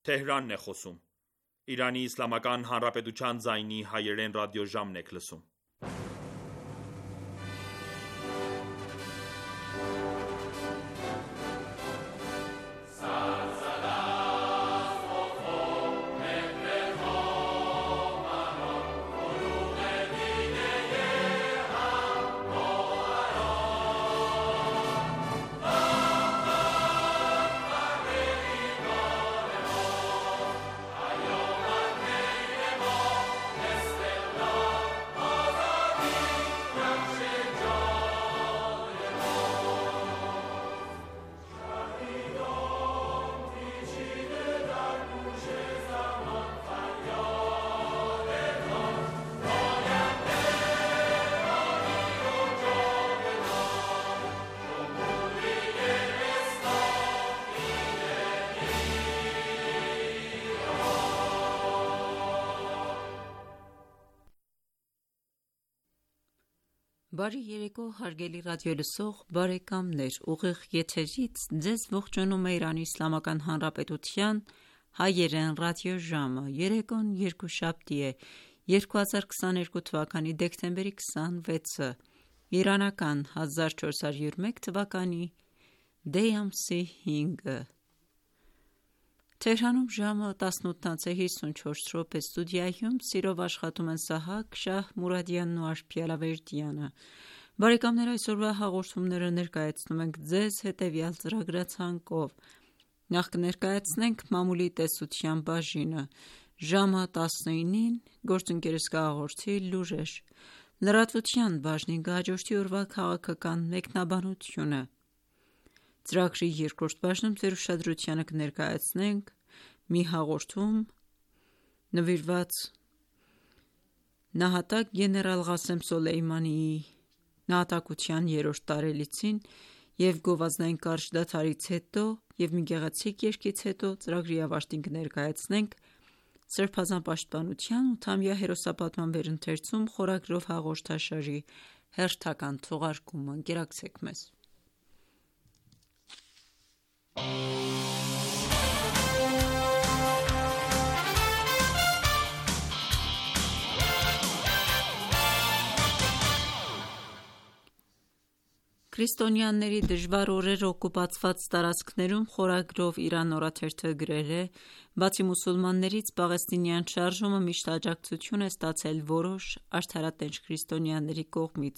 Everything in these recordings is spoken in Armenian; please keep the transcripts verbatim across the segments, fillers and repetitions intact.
Թեհրանն է խոսում։ Իրանի Իսլամական Հանրապետության ձայնի հայերեն ռադիոժամն եք լսում։ Բարի երեկո հարգելի ռադիոլսող բարեկամներ, ուղիղ եթերից ձեզ ողջունում է Իրանի Իսլամական Հանրապետության հայերեն ռադիոժամը։ Երեկոն երկուշաբթի է, երկու հազար քսաներկու թվականի դեկտեմբերի քսանվեցը, իրանական հազար չորս հարյուր մեկ թվականի դեյ ամսի հինգը։ Թեհրանում ժամը տասնութ է հիսունչորս րոպե, ստուդիայում սիրով աշխատում են Սահակ Շահ Մուրադյանն ու Արփի Ալավերդյանը։ Բարեկամներ, այսօրվա հաղորդումները ներկայացնում ենք ձեզ հետևյալ ծրագրացանկով։ Նախ կներկայացնենք մամուլի տեսության բաժինը, ժամը տասնինին գործընկերս կհաղորդի լուրեր, լրատվության բաժնին կհաջորդի օրվա քաղաքական մեկնաբանությունը։ Ծրագրի երկրորդ բաժնում ձեր ուշադրությանը կներկայացնենք մի հաղորդում նվիրված նահատակ գեներալ Ղասեմ Սոլեյմանիի նահատակության երրորդ տարելիցին և գովազդային կարճ դադարից հետո և մի գեղեցիկ երգից հետո ծրագրի ավարտին կներկայացնենք Սրբազան պաշտպանության ութամյա հերոսապատման վերընթերցում խորագրով հաղորդաշարի հերթական թողարկումը։ Ընկերակցեք մեզ։ Քրիստոնյաների դժվար օրեր օկուպացված տարածքներում խորագրով Իրան օրաթերթը գրել է. բացի մուսուլմաններից, պաղեստինյան շարժումը միշտ աջակցություն է ստացել որոշ արդարատենչ քրիստոնյաների կողմից։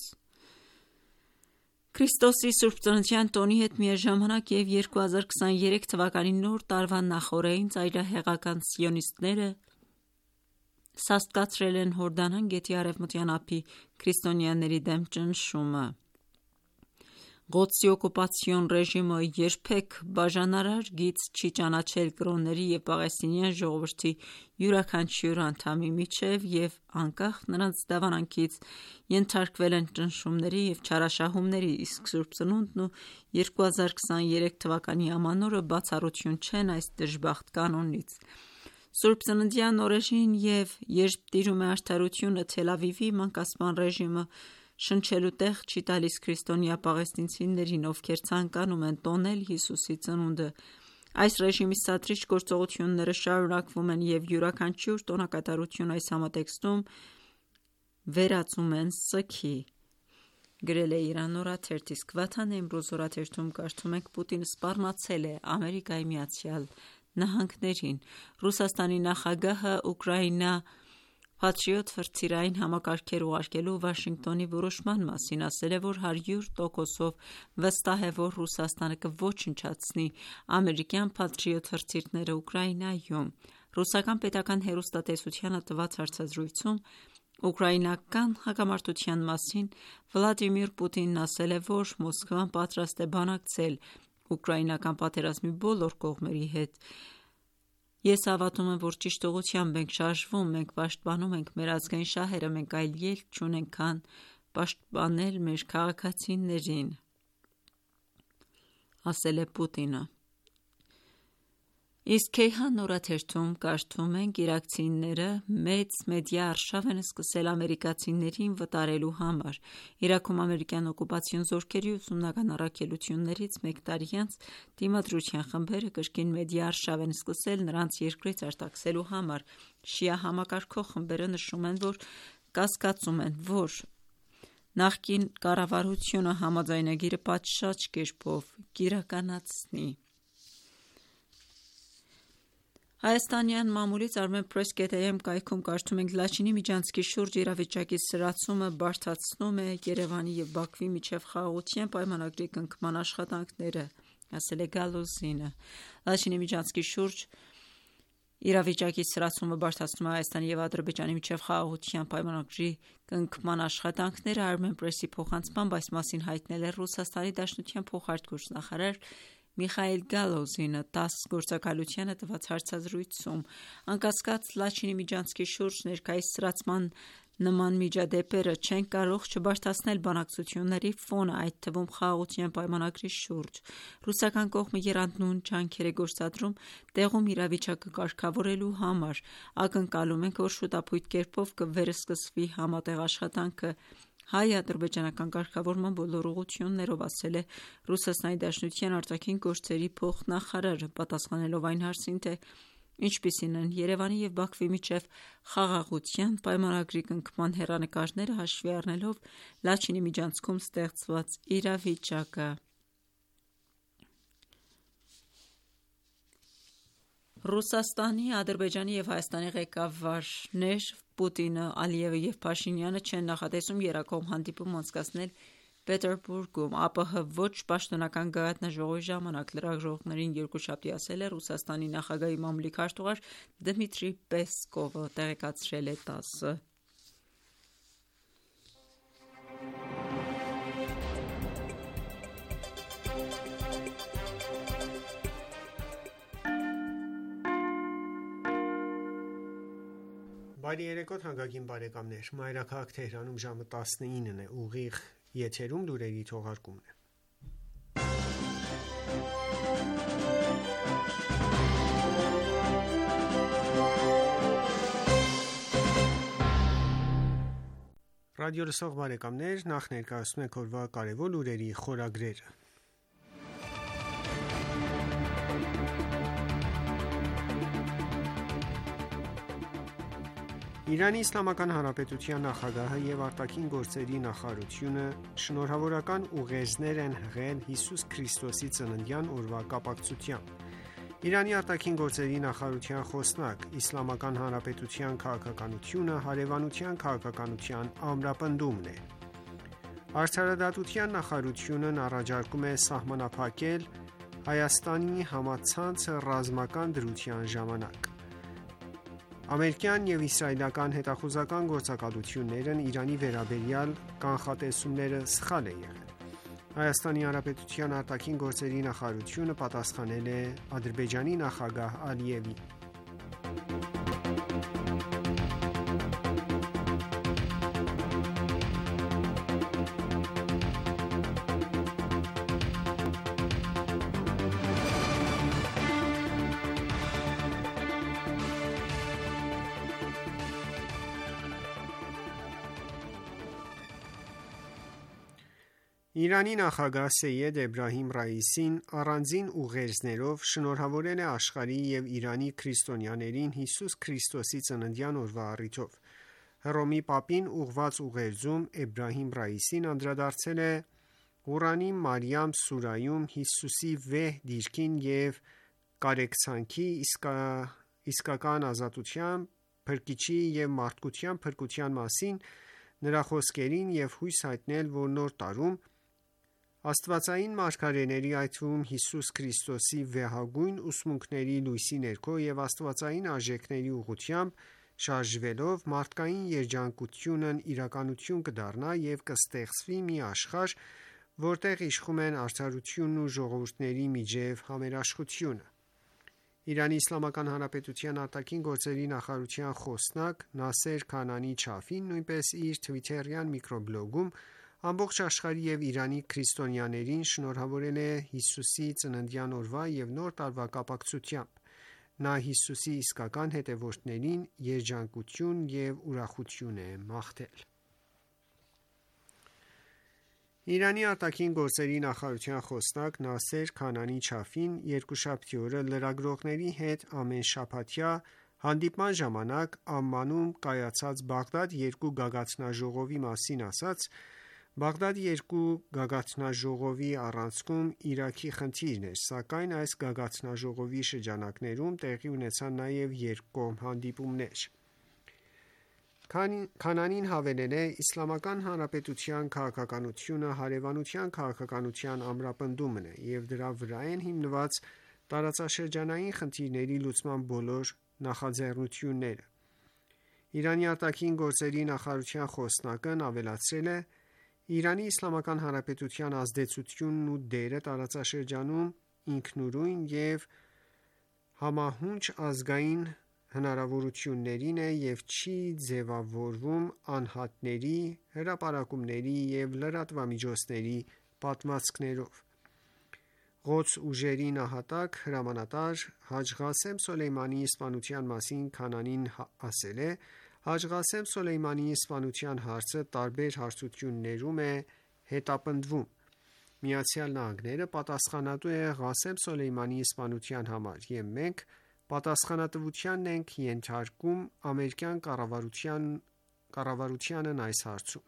Քրիստոսի Սուրբ Ծննդյան տոնի հետ միաժամանակ և երկու հազար քսաներեք թվականի նոր տարվա նախօրեին ծայրահեղական սիոնիստները սաստկացրել են Հորդանան գետի արևմտյան ափի քրիստոնյաների դեմ ճնշումը։ Ղոդսի օկուպացիոն ռեժիմը երբեք բաժանարար գիծ չի ճանաչել կրոնների և պաղեստինյան ժողովրդի յուրաքանչյուր անդամի միջև և անկախ նրանց դավանանքից ենթարկվել են ճնշումների և չարաշահումների, իսկ Սուրբ Ծնունդն ու երկու հազար քսաներեք թվականի ամանորը բացառություն չեն այս դժբախտ կանոնից։ Սուրբ Ծննդյան օրերին և երբ տիրում է արդարությունը, Թել Ավիվի մանկասպան ռեժիմը շնչելու տեղ չի տալիս քրիստոնյա պաղեստինցիներին, ովքեր ցանկանում են տոնել Հիսուսի ծնունդը։ Այս ռեժիմի սադրիչ գործողությունները շարունակվում են և յուրաքանչյուր տոնակատարություն այս համատեքստում վերածում են սգի, գրել է Իրան օրաթերթ, իսկ Վաթան Էմրոզ օրաթերթում կարդում ենք. Պուտինը սպառնացել է Ամերիկայի Միացյալ Նահանգներին։ Ռուսաստանի նախագահը Ուկրաինա Patriot հրթիռային համակարգեր ուղարկելու Վաշինգտոնի որոշման մասին ասել է, որ հարյուր տոկոսով վստահ է, որ Ռուսաստանը կոչնչացնի ամերիկյան Patriot հրթիռները Ուկրաինայում։ Ռուսական պետական հեռուստատեսությանը տված հարցազրույցում ուկրաինական հակամարտության մասին Վլադիմիր Պուտինն ասել է, որ Մոսկվան պատրաստ է բանակցել ուկրաինական պատերազմի բոլոր կողմերի հետ։ Ես հավատում եմ, որ ճիշտ ուղղությամբ ենք շարժվում, մենք պաշտպանում ենք մեր ազգային շահերը, մենք այլ ելք չունենք, քան պաշտպանել մեր քաղաքացիներին, ասել է Պուտինը։ Իսկ Քեյհան նորաթերթում կարդում ենք իրաքցիները մեծ մեդիա արշավ են սկսել ամերիկացիներին վտարելու համար։ Իրաքում ամերիկյան օկուպացիոն զորքերի ուսումնական առաքելություններից մեկ տարի անց դիմադրության խմբերը կրկին մեդիա արշավ են սկսել նրանց երկրից արտաքսելու համար։ Շիա համակարգող խմբերը նշում են, որ կասկածում են, որ նախկին կառավարությունը համաձայնագիրը պատշաճ կերպով կիրականացնի։ Հայաստանյան մամուլից Armenpress կետ am կայքում կարդում ենք. Լաչինի միջանցքի շուրջ իրավիճակի սրացումը բարդացնում է Երևանի և Բաքվի միջև խաղաղության պայմանագրի կնքման աշխատանքները, ասել է Գալուզինը։ Լաչինի միջանցքի շուրջ իրավիճակի սրացումը բարդացնում է Հայաստանի և Ադրբեջանի միջև խաղաղության պայմանագրի կնքման աշխատանքները։ Armenpress-ի փոխանցմամբ այս մասին հայտնել է Ռուսաստանի Դաշնության փոխարտգործնախարար Միխայիլ Գալուզինը տաս գործակալությանը տված հարցազրույցում։ Անկասկած, Լաչինի միջանցքի շուրջ ներկայիս սրացման նման միջադեպերը չեն կարող չբարդացնել բանակցությունների ֆոնը, այդ թվում խաղաղության պայմանագրի շուրջ։ Ռուսական կողմը եռանդուն ջանքեր է գործադրում տեղում իրավիճակը կարգավորելու համար։ Ակնկալում ենք, որ շուտապույտ կերպով կվերսկսվի համատեղ աշխատանքը հայ-ադրբեջանական կարգավորման բոլոր ուղղություններով, ասել է Ռուսաստանի Դաշնության արտաքին գործերի փոխնախարարը, պատասխանելով այն հարցին, թե ինչպիսին են Երևանի և Բաքվի միջև խաղաղության պայմանագրի կնքման հեռանկարները, հաշվի առնելով Լաչինի միջանցքում ստեղծված իրավիճակը։ Ռուսաստանի, Ադրբեջանի և Հայաստանի ղեկավարներ Պուտինը, Ալիևը և Փաշինյանը չեն նախատեսում եռակողմ հանդիպում անցկացնել Պետերբուրգում ԱՊՀ ոչ պաշտոնական գագաթնաժողովի ժամանակ, լրագրողներին երկուշաբթի ասել է Ռուսաստանի նախագահի մամուլի քարտուղար Դմիտրի Պեսկովը, տեղեկացրել է տասը։ Բարի երեկո թանկագին բարեկամներ, Մայրաքաղաք Թեհրանում ժամը տասնինն է, ուղիղ եթերում լուրերի թողարկումն է։ Ռադիո լսող բարեկամներ, նախ ներկայացնում ենք օրվա կարևոր լուրերի խորագրերը։ Իրանի Իսլամական Հանրապետության նախագահը և արտաքին գործերի նախարարությունը շնորհավորական ուղերձներ են հղել Հիսուս Քրիստոսի ծննդյան օրվա կապակցությամբ։ Իրանի արտաքին գործերի նախարարության խոսնակ. Իսլամական Հանրապետության քաղաքականությունը հարևանության քաղաքականության ամրապնդումն է։ Արդարադատության նախարարությունն առաջարկում է սահմանափակել Հայաստանի համացանցը ռազմական դրության ժամանակ։ Ամերիկյան և իսրայելական հետախուզական գործակալություններն Իրանի վերաբերյալ կանխատեսումները սխալ է եղել։ Հայաստանի Հանրապետության արտաքին գործերի նախարարությունը պատասխանել է Ադրբեջանի նախագահ Ալիևին։ Իրանի նախագահ Սեյեդ Էբրահիմ Ռայիսին առանձին ուղերձներով շնորհավորել է աշխարհի և Իրանի քրիստոնյաներին Հիսուս Քրիստոսի ծննդյան օրվա առիթով։ Հռոմի Պապին ուղղված ուղերձում Էբրահիմ Ռայիսին անդրադարձել է Ղուրանի Մարիամ սուրայում Հիսուսի վեհ դիրքին և կարեկցանքի, իսկական ազատության, Փրկիչի և մարդկության փրկության մասին նրա խոսքերին և հույս հայտնել, որ նոր տարում աստվածային մարգարեների, այդ թվում Հիսուս Քրիստոսի վեհագույն ուսմունքների լույսի ներքո և աստվածային արժեքների ուղղությամբ շարժվելով մարդկային երջանկությունն իրականություն կդառնա և կստեղծվի մի աշխարհ, որտեղ իշխում են արդարությունն ու ժողովուրդների միջև համերաշխությունը։ Իրանի Իսլամական Հանրապետության արտաքին գործերի նախարարության խոսնակ Նասեր Քանանի Չաֆին նույնպես իր թվիթերյան միկրոբլոգում ամբողջ աշխարհի և Իրանի քրիստոնյաներին շնորհավորել է Հիսուսի ծննդյան օրվա և նոր տարվա կապակցությամբ։ նա Հիսուսի իսկական հետևորդներին երջանկություն և ուրախություն է մաղթել։ Իրանի արտաքին գործերի նախարարության խոսնակ Նասեր Քանանի Չաֆին երկուշաբթի օրը լրագրողների հետ ամենաշաբաթյա հանդիպման ժամանակ Ամմանում կայացած Բաղդադ երկու գագաթնաժողովի մասին ասաց. «Բաղդադ երկու գագաթնաժողովի առանցքում Իրաքի խնդիրն էր, սակայն այս գագաթնաժողովի շրջանակներում տեղի ունեցան նաև երկկողմ հանդիպումներ»։ Քանանին հավելել է. «Իսլամական Հանրապետության քաղաքականությունը հարևանության քաղաքականության ամրապնդումն է և դրա վրա են հիմնված տարածաշրջանային խնդիրների լուծման բոլոր նախաձեռնությունները»։ Իրանի արտաքին գործերի նախարարության խոսնակն ավելացրել է. «Իրանի Իսլամական Հանրապետության ազդեցությունն ու դերը տարածաշրջանում ինքնուրույն և համահունչ ազգային հնարավորություններին է և չի ձևավորվում անհատների, հրապարակումների և լրատվամիջոցների պատմվածքներով»։ Ղոդս ուժերի նահատակ հրամանատար Հաջ Ղասեմ Սոլեյմանիի սպանության մասին Քանանին ասել է. «Հաջ Ղասեմ Սոլեյմանիի սպանության հարցը տարբեր հարթություններում է հետապնդվում։ ԱՄՆ-ը պատասխանատու է Ղասեմ Սոլեյմանիի սպանության համար, և մենք պատասխանատվությանն ենք ենթարկում ամերիկյան կառավարությանն այս հարցում»։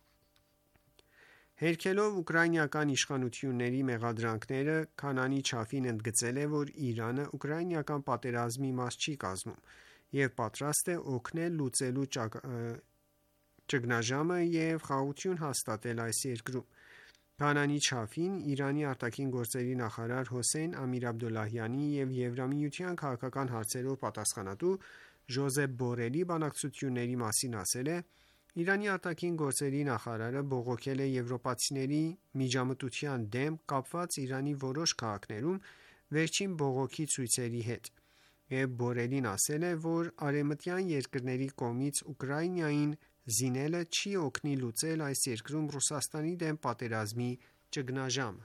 Հերքելով ուկրաինական իշխանությունների մեղադրանքները Քանանի Չաֆին ընդգծել է, որ Իրանը ուկրաինական պատերազմի մաս չի կազմում և պատրաստ է օգնել լուծելու ճգնաժամը և խաղաղություն հաստատել այս երկրում։ Քանանի Չաֆին Իրանի արտաքին գործերի նախարար Հոսեյն Ամիր-Աբդոլլահյանի և Եվրամիության քաղաքական հարցերով պատասխանատու Ջոզեփ Բորելի բանակցությունների մասին ասել է. «Իրանի արտաքին գործերի նախարարը բողոքել է եվրոպացիների միջամտության դեմ կապված Իրանի որոշ քաղաքներում վերջին բողոքի ցույցերի հետ, և Բորելին ասել է, որ արևմտյան երկրների կողմից Ուկրաինային զինելը չի օգնի լուծել այս երկրում Ռուսաստանի դեմ պատերազմի ճգնաժամը»։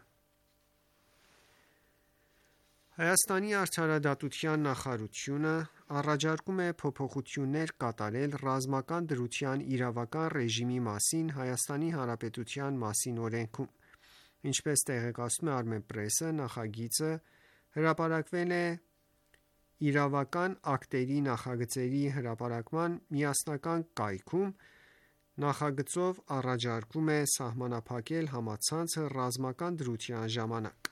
Հայաստանի արդարադատության նախարարությունը առաջարկում է փոփոխություններ կատարել Ռազմական դրության իրավական ռեժիմի մասին Հայաստանի Հանրապետության մասին օրենքում։ Ինչպես տեղեկացնում է Armenpress-ը, նախագիծը հրապարակվել է իրավական ակտերի նախագծերի հրապարակման միասնական կայքում։ Նախագծով առաջարկվում է սահմանափակել համացանցը ռազմական դրության ժամանակ։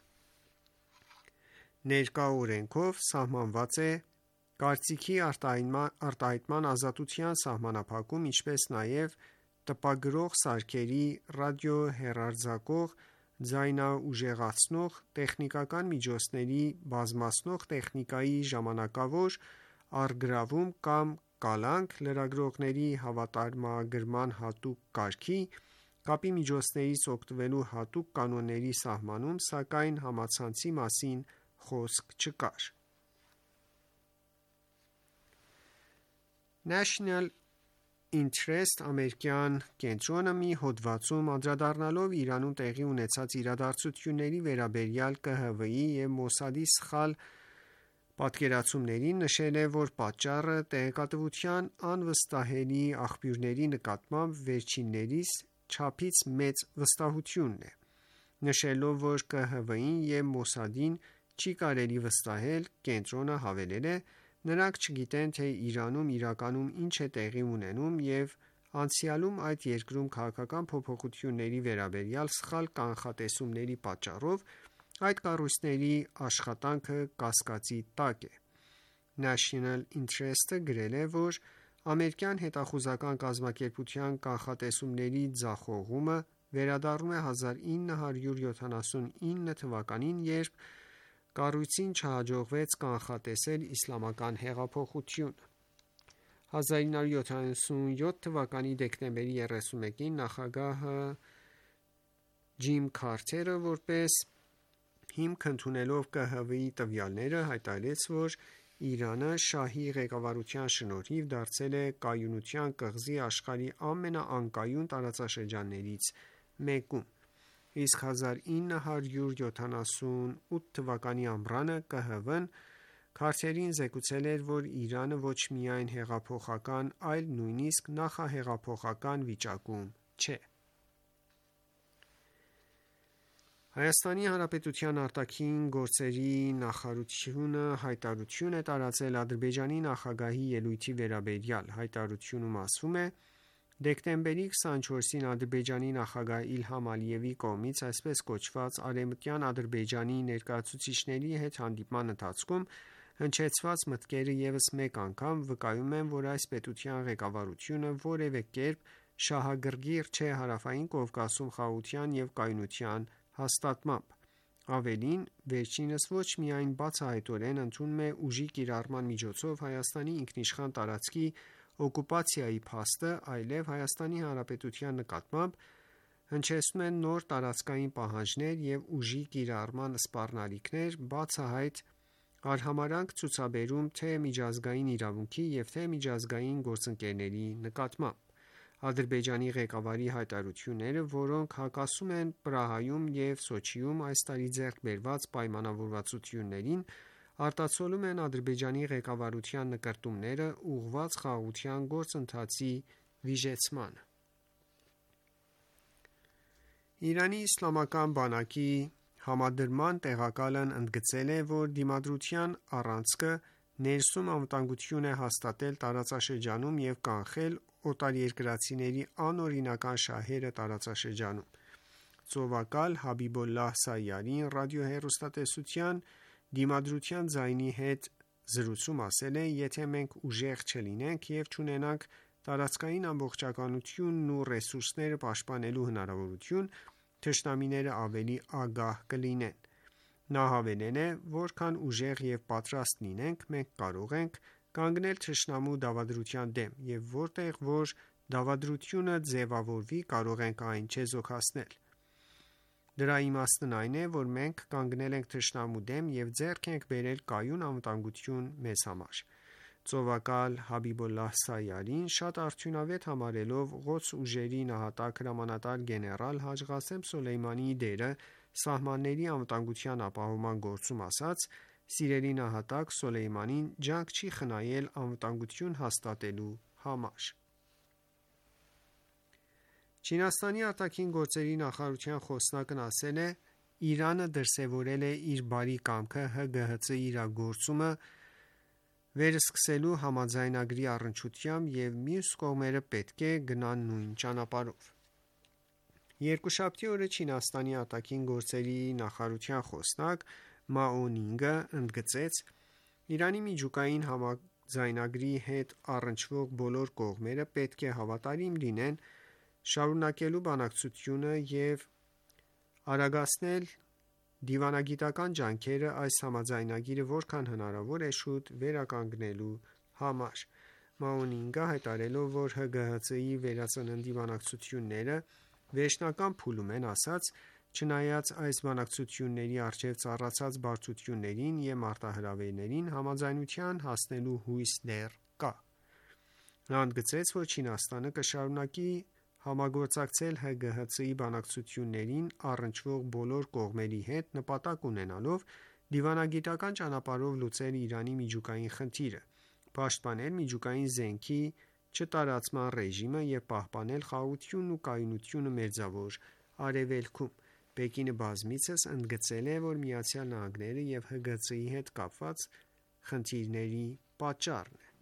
Ներկա օրենքով սահմանված է կարծիքի արտահայտման ազատության սահմանափակում, ինչպես նաև տպագրող սարքերի, ռադիոհեռարձակող, ձայնաուժեղացնող, տեխնիկական միջոցների բազմացնող տեխնիկայի ժամանակավոր առգրավում կամ կալանք, լրագրողների հավատարմագրման հատուկ կարգի, կապի միջոցներից օգտվելու հատուկ կանոնների սահմանում, սակայն համացանցի մասին խոսք չկար։ National Interest ամերիկյան կենտրոնը մի հոդվածում, անդրադառնալով Իրանում տեղի ունեցած իրադարձությունների վերաբերյալ Կ Հ V-ի և Մոսադի սխալ պատկերացումներին, նշել է, որ պատճառը տեղեկատվության անվստահելի աղբյուրների նկատմամբ վերջիններիս չափից մեծ վստահությունն է։ Նշելով, որ Կ Հ V-ին և Մոսադին չի կարելի վստահել, կենտրոնը հավելել է. «Նրանք չգիտեն, թե Իրանում իրականում ինչ է տեղի ունենում և անցյալում այդ երկրում քաղաքական փոփոխությունների վերաբերյալ սխալ կանխատեսումների պատճառով այդ կառույցների աշխատանքը կասկածի տակ է»։ National Interest-ը գրել է, որ ամերիկյան հետախուզական կազմակերպության կանխատեսումների ձախողումը վերադառնում է հազար ինը հարյուր յոթանասունինը թվականին, երբ կառույցին չհաջողվեց կանխատեսել իսլամական հեղափոխությունը։ հազար ինը հարյուր յոթանասունյոթ թվականի դեկտեմբերի երեսունմեկին նախագահ Ջիմի Քարթերը, որպես հիմք ընդունելով Կ Հ V-ի տվյալները, հայտարարեց, որ Իրանը շահի ղեկավարության շնորհիվ դարձել է կայունության կղզի աշխարհի ամենաանկայուն տարածաշրջաններից մեկում, իսկ հազար ինը հարյուր յոթանասունութ թվականի ամռանը Կ Հ V-ն Քարթերին զեկուցել էր, որ Իրանը ոչ միայն հեղափոխական, այլ նույնիսկ նախահեղափոխական վիճակում չէ։ Հայաստանի Հանրապետության արտաքին գործերի նախարարությունը հայտարարություն է տարածել Ադրբեջանի նախագահի ելույթի վերաբերյալ։ Հայտարարությունում ասվում է. «Դեկտեմբերի քսանչորսին Ադրբեջանի նախագահ Իլհամ Ալիևի կողմից այսպես կոչված Արևմտյան Ադրբեջանի ներկայացուցիչների հետ հանդիպման ընթացքում հնչեցված մտքերը ևս մեկ անգամ վկայում են, որ այս պետության ղեկավարությունը որևէ կերպ շահագրգիռ չէ Հարավային Կովկասում խաղաղության և կայունության հաստատմամբ։ Ավելին, վերջինս ոչ միայն բացահայտորեն ընդունում է ուժի կիրառման միջոցով Հայաստանի ինքնիշխան տարածքի օկուպացիայի փաստը, այլև Հայաստանի Հանրապետության նկատմամբ հնչեցնում է նոր տարածքային պահանջներ և ուժի կիրառման սպառնալիքներ, բացահայտ արհամարհանք ցուցաբերում թե միջազգային իրավունքի և թե միջազգային գործընկերների նկատմամբ։ Ադրբեջանի ղեկավարի հայտարարությունները, որոնք հակասում են Պրահայում և Սոչիում այս տարի ձեռք բերված պայմանավորվածություններին, արտացոլում են Ադրբեջանի ղեկավարության նկրտումները՝ ուղղված խաղաղության գործընթացի վիժեցմանը»։ Իրանի իսլամական բանակի համադրման տեղակալն ընդգծել է, որ Դիմադրության առանցքը ներսում անվտանգություն է հաստատել տարածաշրջանում և կանխել օտարերկրացիների անօրինական շահերը տարածաշրջանում։ Ծովակալ Հաբիբոլլահ Սայարին ռադիոհեռուստատեսության «Դիմադրության ձայնի» հետ զրույցում ասել է. «Եթե մենք ուժեղ չլինենք և չունենանք տարածքային ամբողջականությունն ու ռեսուրսները պաշտպանելու հնարավորություն, թշնամիները ավելի ագահ կլինեն»։ Նա հավելել է. «Որքան ուժեղ և պատրաստ լինենք, մենք կարող ենք կանգնել թշնամու դավադրության դեմ, և որտեղ որ դավադրությունը ձևավորվի, կարող ենք այն չեզոքացնել։ Դրա իմաստն այն է, որ մենք կանգնել ենք թշնամու դեմ և ձեռք ենք բերել կայուն անվտանգություն մեզ համար»։ Ծովակալ Հաբիբոլլահ Սայարին շատ արդյունավետ համարելով Ղոդս ուժերի նահատակ հրամանատար գեներալ Հաջ Ղասեմ Սոլեյմանիի դերը սահմանների անվտանգության ապահովման գործում, ասաց. «Սիրելի նահատակ Սոլեյմանին ջանք չի խնայել անվտանգություն հաստատելու համար»։ Չինաստանի արտաքին գործերի նախարարության խոսնակն ասել է. «Իրանը դրսևորել է իր բարի կամքը ՀԳՀԾ-ի իրագործումը վերսկսելու համաձայնագրի առնչությամբ և մյուս կողմերը պետք է գնան նույն ճանապարհով»։ Երկուշաբթի օրը Չինաստանի արտաքին գործերի նախարարության խոսնակ Մաո Նինգը ընդգծեց. «Իրանի միջուկային համաձայնագրի հետ առնչվող բոլոր կողմերը պետք է հավատարիմ լինեն շարունակելու բանակցությունը և արագացնել դիվանագիտական ջանքերը այս համաձայնագիրը որքան հնարավոր է շուտ վերականգնելու համար»։ Մաո Նինգը հայտարարելով, որ ՀԳՀԾ-ի վերածննդի բանակցությունները վերջնական փուլում են, ասաց. «Չնայած այս բանակցությունների առջև ծառացած բարդություններին և մարտահրավերներին, համաձայնության հասնելու հույս դեռ կա»։ Նա ընդգծեց, որ Չինաստանը կշարունակի համագործակցել ՀԳՀԾ-ի բանակցություններին առնչվող բոլոր կողմերի հետ՝ նպատակ ունենալով դիվանագիտական ճանապարհով լուծել Իրանի միջուկային խնդիրը, պաշտպանել միջուկային զենքի չտարածման ռեժիմը և պահպանել խաղաղությունն ու կայունությունը Մերձավոր Արևելքում։ Պեկինը բազմիցս ընդգծել է, որ Միացյալ Նահանգները և ՀԳՀԾ-ի հետ կապված խնդիրների պատճառն է։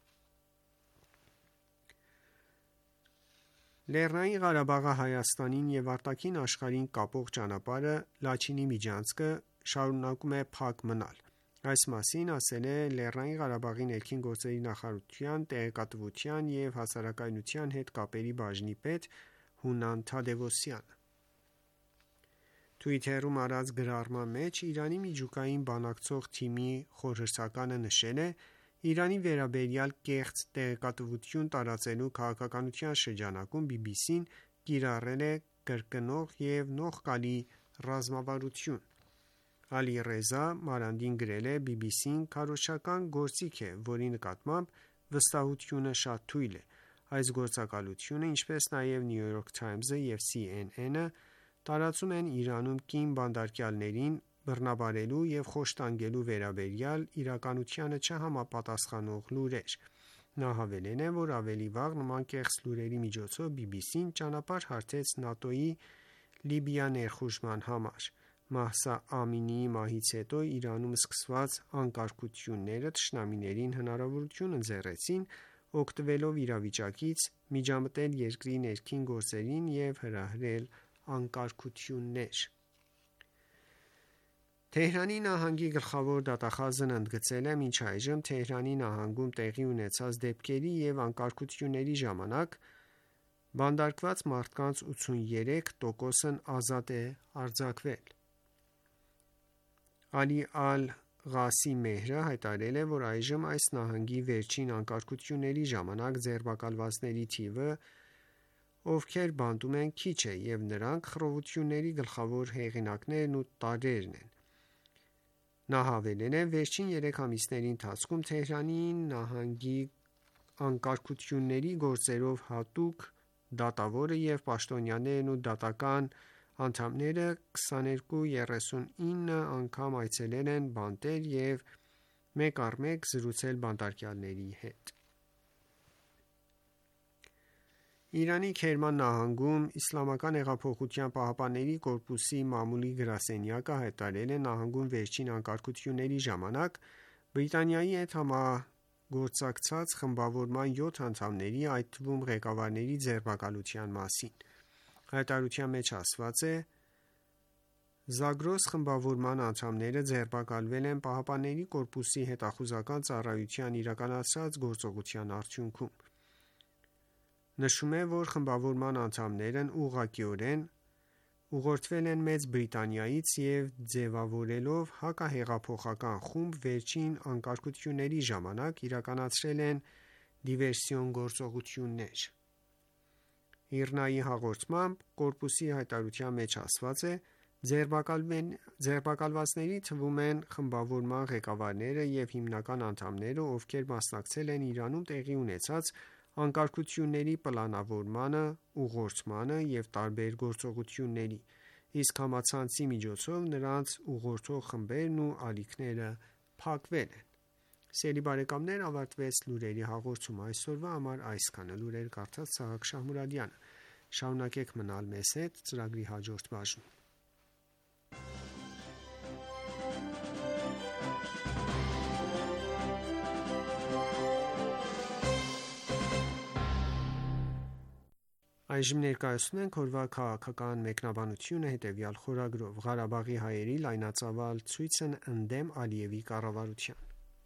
Լեռնային Ղարաբաղը Հայաստանին և արտաքին աշխարհին կապող ճանապարհը՝ Լաչինի միջանցքը, շարունակում է փակ մնալ։ Այս մասին ասել է Լեռնային Ղարաբաղի ներքին գործերի նախարարության տեղեկատվության և հասարակայնության հետ կապերի բաժնի պետ Հունան Թադևոսյանը։ Twitter-ում արած գրառման մեջ Իրանի միջուկային բանակցող թիմի խորհրդականը նշել է. «Իրանի վերաբերյալ կեղծ տեղեկատվություն տարածելու քաղաքականության շրջանակում Բի Բի Սին կիրառել է կրկնող և նողկալի ռազմավարություն»։ Ալիռեզա Մարանդին գրել է. «Բի Բի Սին քարոզչական գործիք է, որի նկատմամբ վստահությունը շատ թույլ է։ Այս գործակալությունը, ինչպես նաև New York Times-ը և C N N-ը տարածում են Իրանում կին բանտարկյալներին բռնաբարելու և խոշտանգելու վերաբերյալ իրականությանը չհամապատասխանող լուրեր: Նա հավելել է, որ ավելի վաղ նման կեղծ լուրերի միջոցով բի բի սին ճանապարհ հարթեց ՆԱՏՕ-ի Լիբիա ներխուժման համար: Մահսա Ամինիի մահից հետո Իրանում սկսված անկարգությունները թշնամիներին հնարավորություն ընձեռեցին օգտվելով իրավիճակից միջամտել երկրի ներքին գործերին և հրահրել անկարգություններ: Թեհրանի նահանգի գլխավոր դատախազն ընդգծել է մինչ այժմ Թեհրանի նահանգում տեղի ունեցած դեպքերի և անկարգությունների ժամանակ բանտարկված մարդկանց ութսուներեք տոկոսն ազատ է արձակվել: Ալի Ալ-Ղասի Մեհրը հայտարարել է, որ այժմ այս նահանգի վերջին անկարգությունների ժամանակ ձերբակալվածների թիվը, ովքեր բանտում են, քիչ է և նրանք խռովությունների գլխավոր հեղինակներն ու տարրերն են: Նա հավելել է. «Վերջին երեք ամիսների ընթացքում Թեհրանի նահանգի անկարգությունների գործերով հատուկ դատավորը և պաշտոնյաներն ու դատական անդամները քսաներկու երեսունինը անգամ այցելել են բանտեր և մեկ առ մեկ զրուցել բանտարկյալների հետ»: Իրանի Քերման նահանգում ԻՀՊԿ-ի մամուլի գրասենյակը հայտարարել է նահանգում վերջին անկարգությունների ժամանակ Բրիտանիայի հետ համագործակցած խմբավորման յոթ անդամների, այդ թվում ղեկավարների ձերբակալության մասին: Հայտարարության մեջ ասված է. «Զագրոս խմբավորման անդամները ձերբակալվել են ԻՀՊԿ-ի հետախուզական ծառայության իրականացրած գործողության արդյունքում»: Նշվում է, որ խմբավորման անդամներն ուղղակիորեն ուղղորդվել են Մեծ Բրիտանիայից և ձևավորելով հակահեղափոխական խումբ վերջին անկարգությունների ժամանակ իրականացրել են դիվերսիոն գործողություններ: ԻՌՆԱ-ի հաղորդմամբ կորպուսի հայտարարության մեջ ասված է. «Ձերբակալվածների թվում են խմբավորման ղեկավարները և հիմնական անդամները, ովքեր մասնակցել են Իրանում տեղի ունեցած անկարգությունների պլանավորմանը, ուղղորդմանը և տարբեր գործողությունների, իսկ համացանցի միջոցով նրանց ուղղորդող խմբերն ու ալիքները փակվել են»: Ավարտվեց լուրերի հաղորդումը, այսօրվա համար այսքանը: Լուրեր կարդաց Սաղաթ Շահմուրադյանը: Շարունակեք մնալ մեզ հետ ծրագրի հաջորդ բաժնում: Ներկայացնում ենք օրվա քաղաքական մեկնաբանությունը հետևյալ խորագրով. Ղարաբաղի հայերի լայնածավալ ցույցն ընդդեմ Ալիևի կառավարության: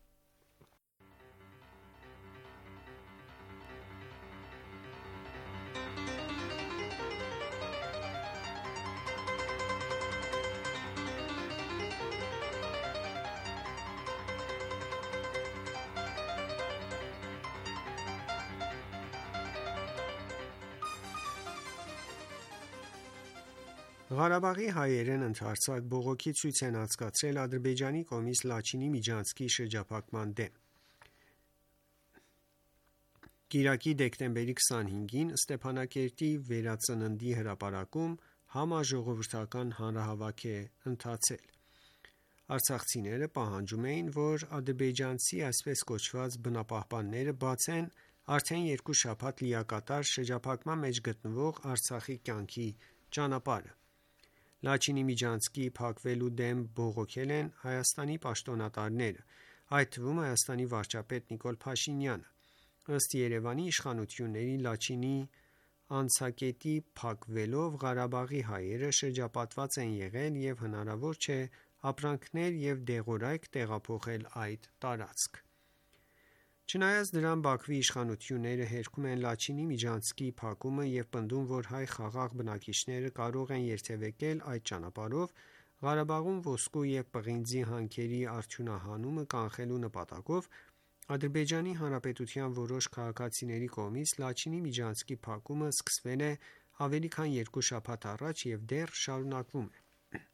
Ղարաբաղի հայերն ընդարձակ բողոքի ցույց են անցկացրել Ադրբեջանի կողմից Լաչինի միջանցքի շրջափակման դեմ: Կիրակի՝ դեկտեմբերի քսանհինգին Ստեփանակերտի Վերածննդի հրապարակում համաժողովրդական հանրահավաք է ընթացել: Արցախցիները պահանջում էին, որ ադրբեջանցի այսպես կոչված բնապահպանները բացեն արդեն երկու շաբաթ լիակատար շրջափակման մեջ գտնվող Արցախի կյանքի ճանապարհը: Լաչինի միջանցքի փակվելու դեմ բողոքել են Հայաստանի պաշտոնատարները, այդ թվում Հայաստանի վարչապետ Նիկոլ Փաշինյանը: Ըստ Երևանի իշխանությունների Լաչինի անցակետի փակվելով Ղարաբաղի հայերը շրջապատված են եղել և հնարավոր չէ ապրանքներ և դեղորայք տեղափոխել այդ տարածք: Չնայած դրան Բաքվի իշխանությունները հերքում են Լաչինի միջանցքի փակումը և պնդում, որ հայ խաղաղ բնակիչները կարող են երթևեկել այդ ճանապարհով, Ղարաբաղում ոսկու և պղինձի հանքերի արդյունահանումը կանխելու նպատակով Ադրբեջանի Հանրապետության որոշ քաղաքացիների կողմից Լաչինի միջանցքի փակումը սկսվել է ավելի քան երկու շաբաթ առաջ և դեռ շարունակվում է: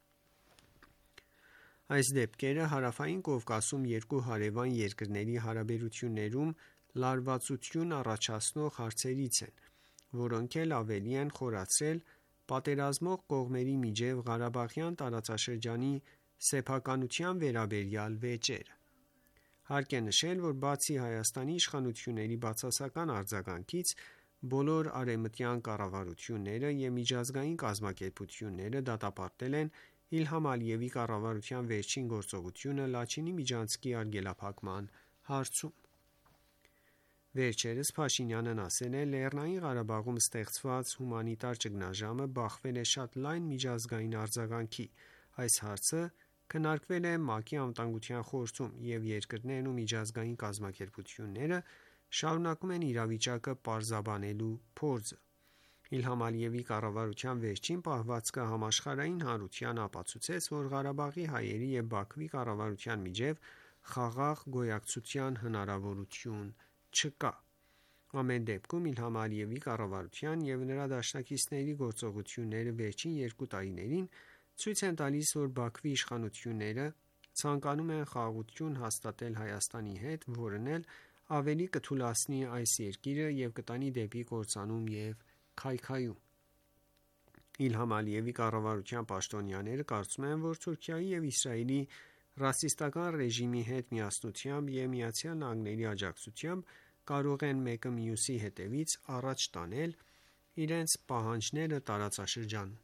Այս դեպքերը Հարավային Կովկասում երկու հարևան երկրների հարաբերություններում լարվածություն առաջացնող հարցերից են, որոնք էլ ավելի են խորացրել պատերազմող կողմերի միջև Ղարաբաղյան տարածաշրջանի սեփականության վերաբերյալ վեճերը։ Հարկ է նշել, որ բացի Հայաստանի իշխանությունների բացասական արձագանքից, բոլոր արևմտյան կառավարությունները և միջազգային կազմակերպությունները դատապարտել են Իլհամ Ալիևի կառավարության վերջին գործողությունը Լաչինի միջանցքի արգելափակման հարցում։ Վերջերս Փաշինյանն ասել է. «Լեռնային Ղարաբաղում ստեղծված հումանիտար ճգնաժամը բախվել է շատ լայն միջազգային արձագանքի։ Այս հարցը քննարկվել է ՄԱԿ-ի Անվտանգության խորհրդում, և երկրներն ու միջազգային կազմակերպությունները շարունակում են իրավիճակը պարզաբանելու փորձը։ Իլհամ Ալիևի կառավարության վերջին պահվածքը համաշխարհային հանրությանն ապացուցեց, որ Ղարաբաղի հայերի և Բաքվի կառավարության միջև խաղաղ գոյակցության հնարավորություն չկա։ Ամեն դեպքում, Իլհամ Ալիևի կառավարության և նրա դաշնակիցների գործողությունները վերջին երկու տարիներին ցույց են տալիս, որ Բաքվի իշխանությունները ցանկանում են խաղաղություն հաստատել Հայաստանի հետ, որն էլ ավելի կթուլացնի այս երկիրը և կտանի դեպի կործանում և քայքայում։ Իլհամ Ալիևի կառավարության պաշտոնյաները կարծում են, որ Թուրքիայի և Իսրայելի ռասիստական ռեժիմի հետ միասնությամբ և ԱՄՆ-ի աջակցությամբ կարող են մեկը մյուսի հետևից առաջ տանել իրենց պահանջները տարածաշրջանում։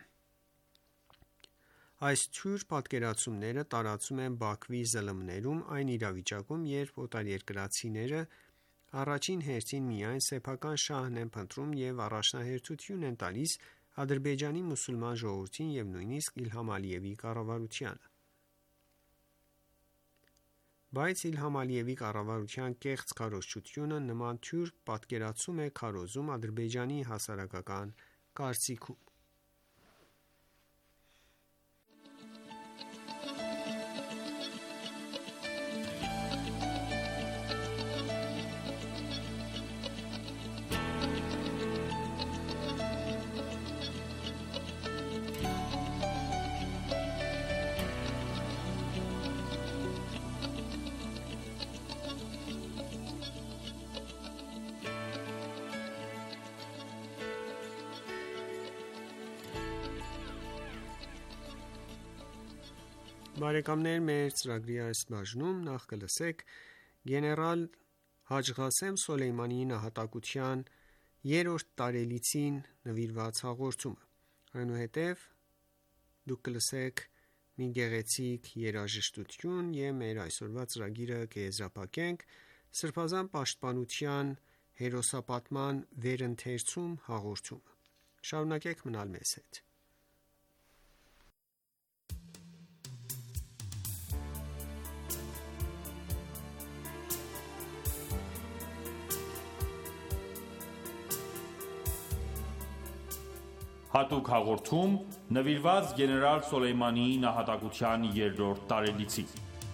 Այս թյուր պատկերացումները տարածում են Բաքվի ԶԼՄ-ներում այն իրավիճակում, երբ օտարերկրացիները առաջին հերթին միայն սեփական շահն են փնտրում և առաջնահերթություն են տալիս Ադրբեջանի մուսուլման ժողովրդին և նույնիսկ Իլհամ Ալիևի կառավարությանը։ Բայց Իլհամ Ալիևի կառավարության կեղծ քարոզչությունը նման թյուր պատկերացում է քարոզում Ադրբեջանի հասարակական կարծիքում։ Բարեկամներ, մեր ծրագրի այս բաժնում նախ կլսեք գեներալ Հաջ Ղասեմ Սոլեյմանիի նահատակության երրորդ տարելիցին նվիրված հաղորդումը։ Այնուհետև դուք կլսեք մի գեղեցիկ երաժշտություն և մեր այսօրվա ծրագիրը կեզրափակենք Սրբազան պաշտպանության հերոսապատման վերընթերցում հաղորդումը։ Շարունակեք մնալ մեզ հետ։ Հատուկ հաղորդում նվիրված գեներալ Սոլեյմանիի նահատակության երրորդ տարելիցին։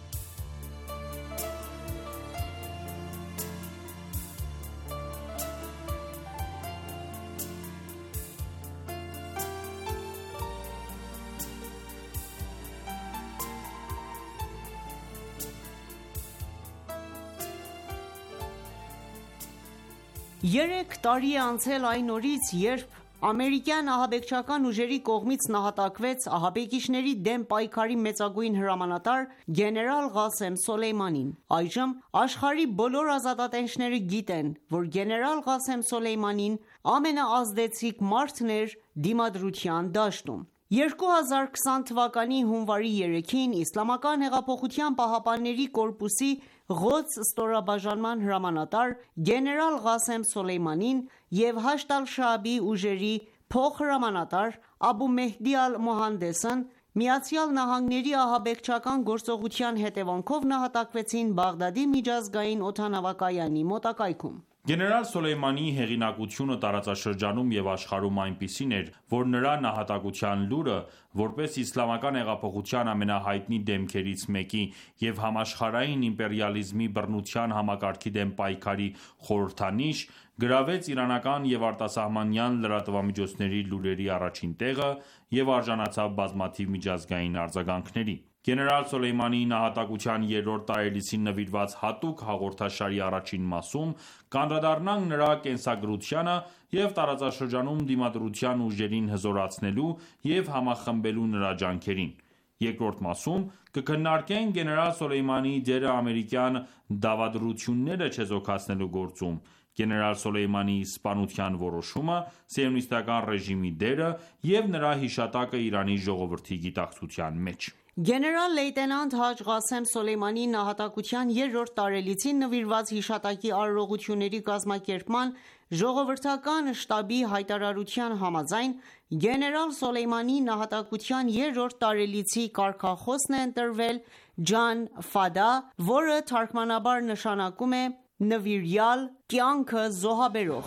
Երեք տարի է անցել այն օրից, երբ ամերիկյան ահաբեկչական ուժերի կողմից նահատակվեց ահաբեկիչների դեմ պայքարի մեծագույն հրամանատար գեներալ Ղասեմ Սոլեյմանին։ Այժմ աշխարհի բոլոր ազատատենչները գիտեն, որ գեներալ Ղասեմ Սոլեյմանին ամենաազդեցիկ մարդն էր դիմադրության դաշտում։ երկու հազար քսան թվականի հունվարի երեքին Իսլամական հեղափոխության պահապանների կորպուսի Ղոդս ստորաբաժանման հրամանատար գեներալ Ղասեմ Սոլեյմանին և Հաշդ ալ-Շաաբի ուժերի փոխհրամանատար Աբու Մեհդի ալ-Մոհանդեսն ԱՄՆ-ի ահաբեկչական գործողության հետևանքով նահատակվեցին Բաղդադի միջազգային օդանավակայանի մոտակայքում։ Գեներալ Սոլեյմանիի հեղինակությունը տարածաշրջանում և աշխարհում այնպիսին էր, որ նրա նահատակության լուրը, որպես Իսլամական հեղափոխության ամենահայտնի դեմքերից մեկի և համաշխարհային իմպերիալիզմի բռնության համակարգի դեմ պայքարի խորհրդանիշ, գրավեց իրանական և արտասահմանյան լրատվամիջոցների լուրերի առաջին տեղը և արժանացավ բազմաթիվ միջազգային արձագանքների։ Գեներալ Սոլեյմանիի նահատակության երրորդ տարելիցին նվիրված հատուկ հաղորդաշարի առաջին մասում կանդրադառնանք նրա կենսագրությանը և տարածաշրջանում դիմադրության ուժերին հզորացնելու և համախմբելու նրա ջանքերին։ Երկրորդ մասում կքննարկենք գեներալ Սոլեյմանի դերը ամերիկյան դավադրությունները չեզոքացնելու գործում, գեներալ Սոլեյմանի սպանության որոշումը, սիոնիստական ռեժիմի դերը և նրա հիշատակը Իրանի ժողովրդի գիտակցության մեջ։ Գեներալ լեյտենանտ Հաջ Ղասեմ Սոլեյմանի նահատակության երրորդ տարելիցին նվիրված հիշատակի արարողությունների կազմակերպման ժողովրդական շտաբի հայտարարության համաձայն, գեներալ Սոլեյմանի նահատակության երրորդ տարելիցի կարգախոսն է ընտրվել «Ջան Ֆադա», որը թարգմանաբար նշանակում է «նվիրյալ, կյանքը զոհաբերող»։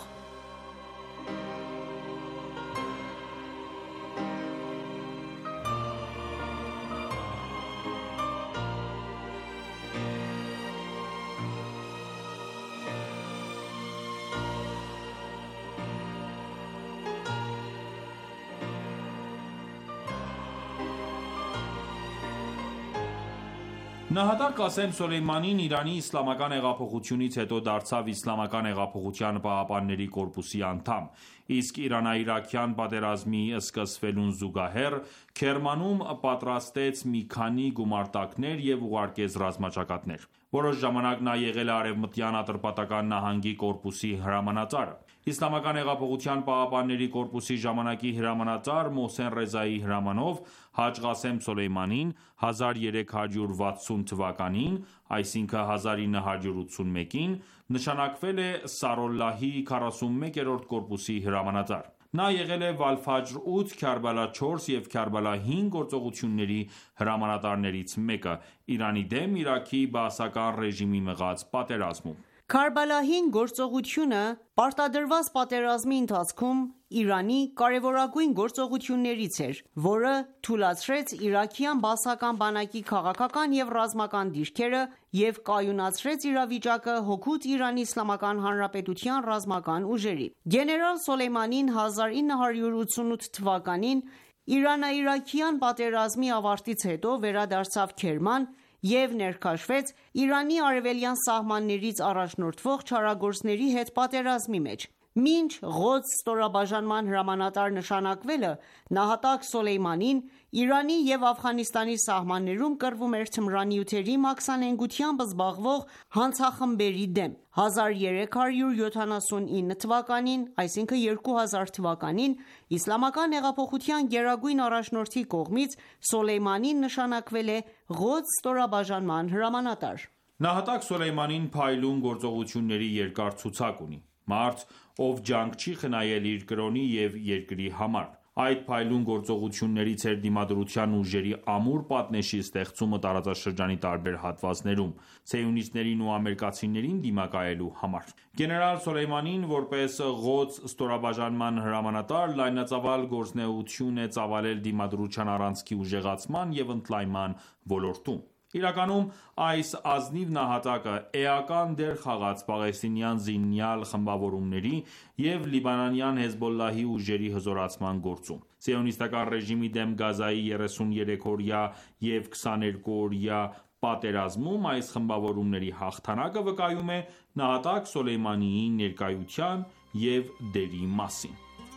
Նահատակ Qasem Սոլեյմանին Իրանի իսլամական հեղափոխությունից հետո դարձավ Իսլամական հեղափոխության պահապանների կորպուսի անդամ, իսկ իրանա-իրաքյան պատերազմի սկսվելուն զուգահեռ Քերմանում պատրաստեց մի քանի գումարտակներ և ուղարկեց ռազմաճակատներ։ Որոշ ժամանակ նա եղել է Արևմտյան Ատրպատական նահանգի կորպուսի հրամանատարը։ Իսլամական հեղափոխության պահապանների կորպուսի ժամանակի հրամանատար Մոհսեն Ռեզայի հրամանով Հաջ Ղասեմ Սոլեյմանին հազար երեք հարյուր վաթսուն թվականին, այսինքն հազար ինը հարյուր ութսունմեկին, նշանակվել է Սարոլլահի քառասունմեկերորդ կորպուսի հրամանատար։ Նա եղել է Վալֆաջր ութ, Քարբալա չորս և Քարբալա հինգ գործողությունների հրամանատարներից մեկը՝ Իրանի դեմ Իրաքի բաասական ռեժիմի մղած պատերազմում։ Քարբալա հինգ գործողությունը պարտադրված պատերազմի ընթացքում Իրանի կարևորագույն գործողություններից էր, որը թուլացրեց իրաքյան բաասական բանակի քաղաքական և ռազմական դիրքերը և կայունացրեց իրավիճակը հօգուտ Իրանի Իսլամական Հանրապետության ռազմական ուժերի։ Գեներալ Սոլեյմանին հազար ինը հարյուր ութսունութ թվականին Իրանա-իրաքյան պատերազմի ավարտից հետո վերադարձավ Քերման և ներքաշվեց Իրանի արևելյան սահմաններից առաջնորդվող չարագործների հետ պատերազմի մեջ։ Մինչ Ղոդս ստորաբաժանման հրամանատար նշանակվելը, նահատակ Սոլեյմանին Իրանի և Աֆղանստանի սահմաններում կռվում էր թմրանյութերի մաքսանենգությամբ զբաղվող հանցախմբերի դեմ։ հազար երեք հարյուր յոթանասունինը թվականին, այսինքն երկու հազար թվականին, Իսլամական հեղափոխության գերագույն առաջնորդի կողմից Սոլեյմանին նշանակվել է Ղոդս ստորաբաժանման հրամանատար։ Նահատակ Սոլեյմանին փայլուն գործողությունների երկար ցուցակ ունի։ Մարդ, ով ջանք չի խնայել իր կրոնի և երկրի համար։ Այդ փայլուն գործողություններից էր դիմադրության ուժերի ամուր պատնեշի ստեղծումը տարածաշրջանի տարբեր հատվածներում՝ սիոնիստներին ու ամերիկացիներին դիմակայելու համար։ Գեներալ Սոլեյմանին, որպես Ղոդս ստորաբաժանման հրամանատար, լայնածավալ գործունեություն է ծավալել դիմադրության առանցքի ուժեղացման և ընդլայնման ոլորտում։ Իրականում այս ազնիվ նահատակը էական դեր խաղաց պաղեստինյան զինյալ խմբավորումների և լիբանանյան Հեզբոլլահի ուժերի հզորացման գործում։ Սիոնիստական ռեժիմի դեմ Գազայի երեսուներեքօրյա և քսաներկուօրյա պատերազմում այս խմբավորումների հաղթանակը վկայում է նահատակ Սոլեյմանիի ներկայության և դերի մասին։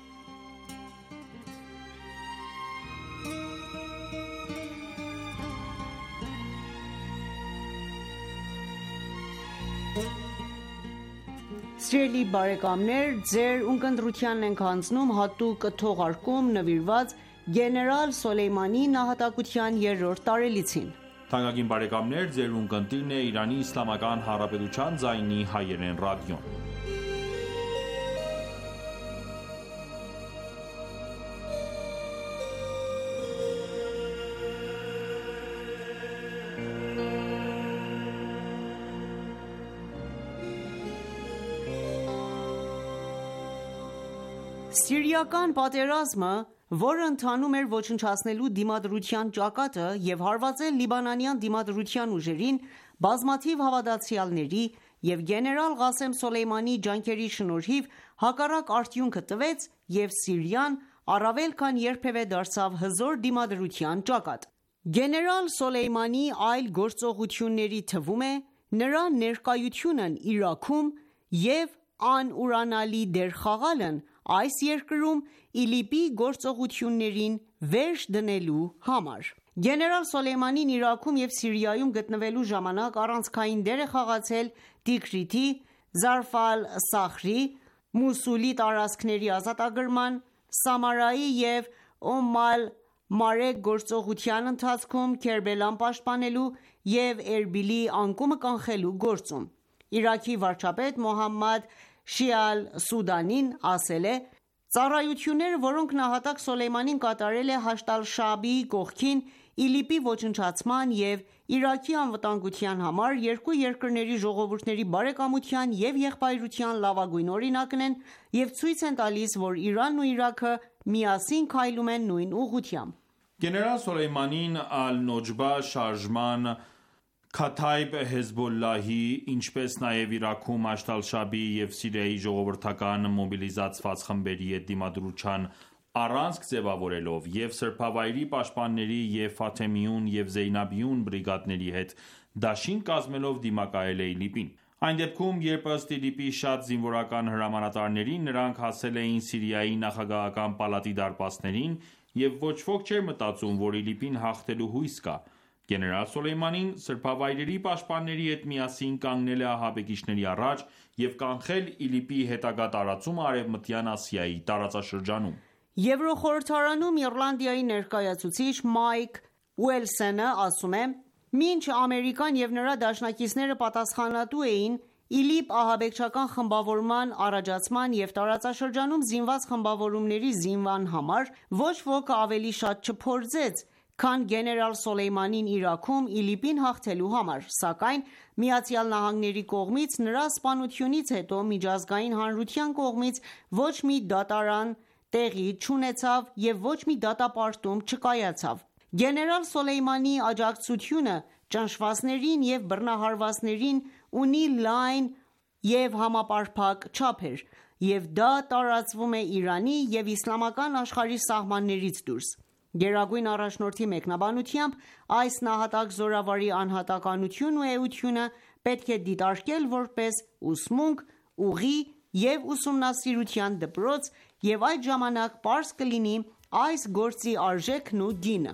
Սիրելի բարեկամներ, ձեր ունկնդրությանն ենք հանձնում հատուկ թողարկում նվիրված գեներալ Սոլեյմանի նահատակության երրորդ տարելիցին։ Թանկագին բարեկամներ, ձեր ունկնդիրն է Իրանի Իսլամական Հանրապետության ձայնի հայերեն ռադիոն։ Սիրիական պատերազմը, որը ընթանում էր ոչնչացնելու դիմադրության ճակատը և հարվածել լիբանանյան դիմադրության ուժերին, բազմաթիվ հավատացյալների և գեներալ Ղասեմ Սոլեյմանի ջանքերի շնորհիվ հակառակ արդյունքը տվեց և Սիրիան առավել քան երբևէ դարձավ հզոր դիմադրության ճակատ։ Գեներալ Սոլեյմանի այլ գործողությունների թվում է նրա ներկայությունն Իրաքում և անուրանալի դեր խաղալն այս երկրում ԻԼԻՊ-ի գործողություններին վերջ դնելու համար։ Գեներալ Սոլեյմանին Իրաքում և Սիրիայում գտնվելու ժամանակ առանցքային դեր է խաղացել Տիգրիթի, Զարֆ ալ-Սախրի, Մոսուլի տարածքների ազատագրման, Սամարայի և Օմ ալ-Մարեգ գործողության ընթացքում, Քերբելան պաշտպանելու և Էրբիլի անկումը կանխելու գործում։ Իրաքի վարչապետ Մոհամմադ Շիա ալ-Սուդանին ասել է.«Ծառայությունները, որոնք նահատակ Սոլեյմանին կատարել է Հաշդ ալ-Շաաբիի կողքին ԻԼԻՊ-ի ոչնչացման և Իրաքի անվտանգության համար, երկու երկրների ժողովուրդների բարեկամության և եղբայրության լավագույն օրինակն են և ցույց են տալիս, որ Իրանն ու Իրաքը միասին քայլում են նույն ուղղությամբ»։ Գեներալ Սոլեյմանին Ալ-Նոջբա շարժման, Քաթայբ Հեզբոլլահի, ինչպես նաև Իրաքում Հաշդ ալ-Շաաբիի և Սիրիայի ժողովրդական մոբիլիզացված խմբերի հետ դիմադրության առանցք ձևավորելով և սրբավայրի պաշտպանների և Ֆաթեմիուն և Զեյնաբիուն բրիգադների հետ դաշինք կազմելով դիմակայել է ԻԼԻՊ-ին։ Այն դեպքում, երբ ըստ ԻԼԻՊ-ի շատ զինվորական հրամանատարների, նրանք հասել էին Սիրիայի նախագահական պալատի դարպասներին և ոչ ոք չէր մտածում, որ ԻԼԻՊ-ին հաղթելու հույս կա, գեներալ Սոլեյմանին սրբավայրերի պաշտպանների հետ միասին կանգնել է ահաբեկիչների առաջ և կանխել ԻԼԻՊ-ի հետագա տարածումը Արևմտյան Ասիայի տարածաշրջանում։ Եվրոխորհրդարանում Իռլանդիայի ներկայացուցիչ Մայք Ուելսենը ասում է.«Մինչ Ամերիկան և նրա դաշնակիցները պատասխանատու էին ԻԼԻՊ ահաբեկչական խմբավորման առաջացման և տարածաշրջանում զինված խմբավորումների զինման համար, ոչ ոք ավելի շատ չփորձեց, քան գեներալ Սոլեյմանին Իրաքում ԻԼԻՊ-ին հաղթելու համար, սակայն ԱՄՆ-ի կողմից նրա սպանությունից հետո միջազգային հանրության կողմից ոչ մի դատարան տեղի չունեցավ և ոչ մի դատապարտում չկայացավ։ Գեներալ Սոլեյմանի աջակցությունը ճնշվածներին և բռնահարվածներին ունի լայն և համապարփակ չափեր, և դա տարածվում է Իրանի և իսլամական աշխարհի սահմաններից դուրս։ Գերագույն առաջնորդի մեկնաբանությամբ, այս նահատակ զորավարի անհատականությունն ու էությունը պետք է դիտարկել որպես ուսմունք, ուղի և ուսումնասիրության դպրոց, և այդ ժամանակ պարզ կլինի այս գործի արժեքն ու գինը»։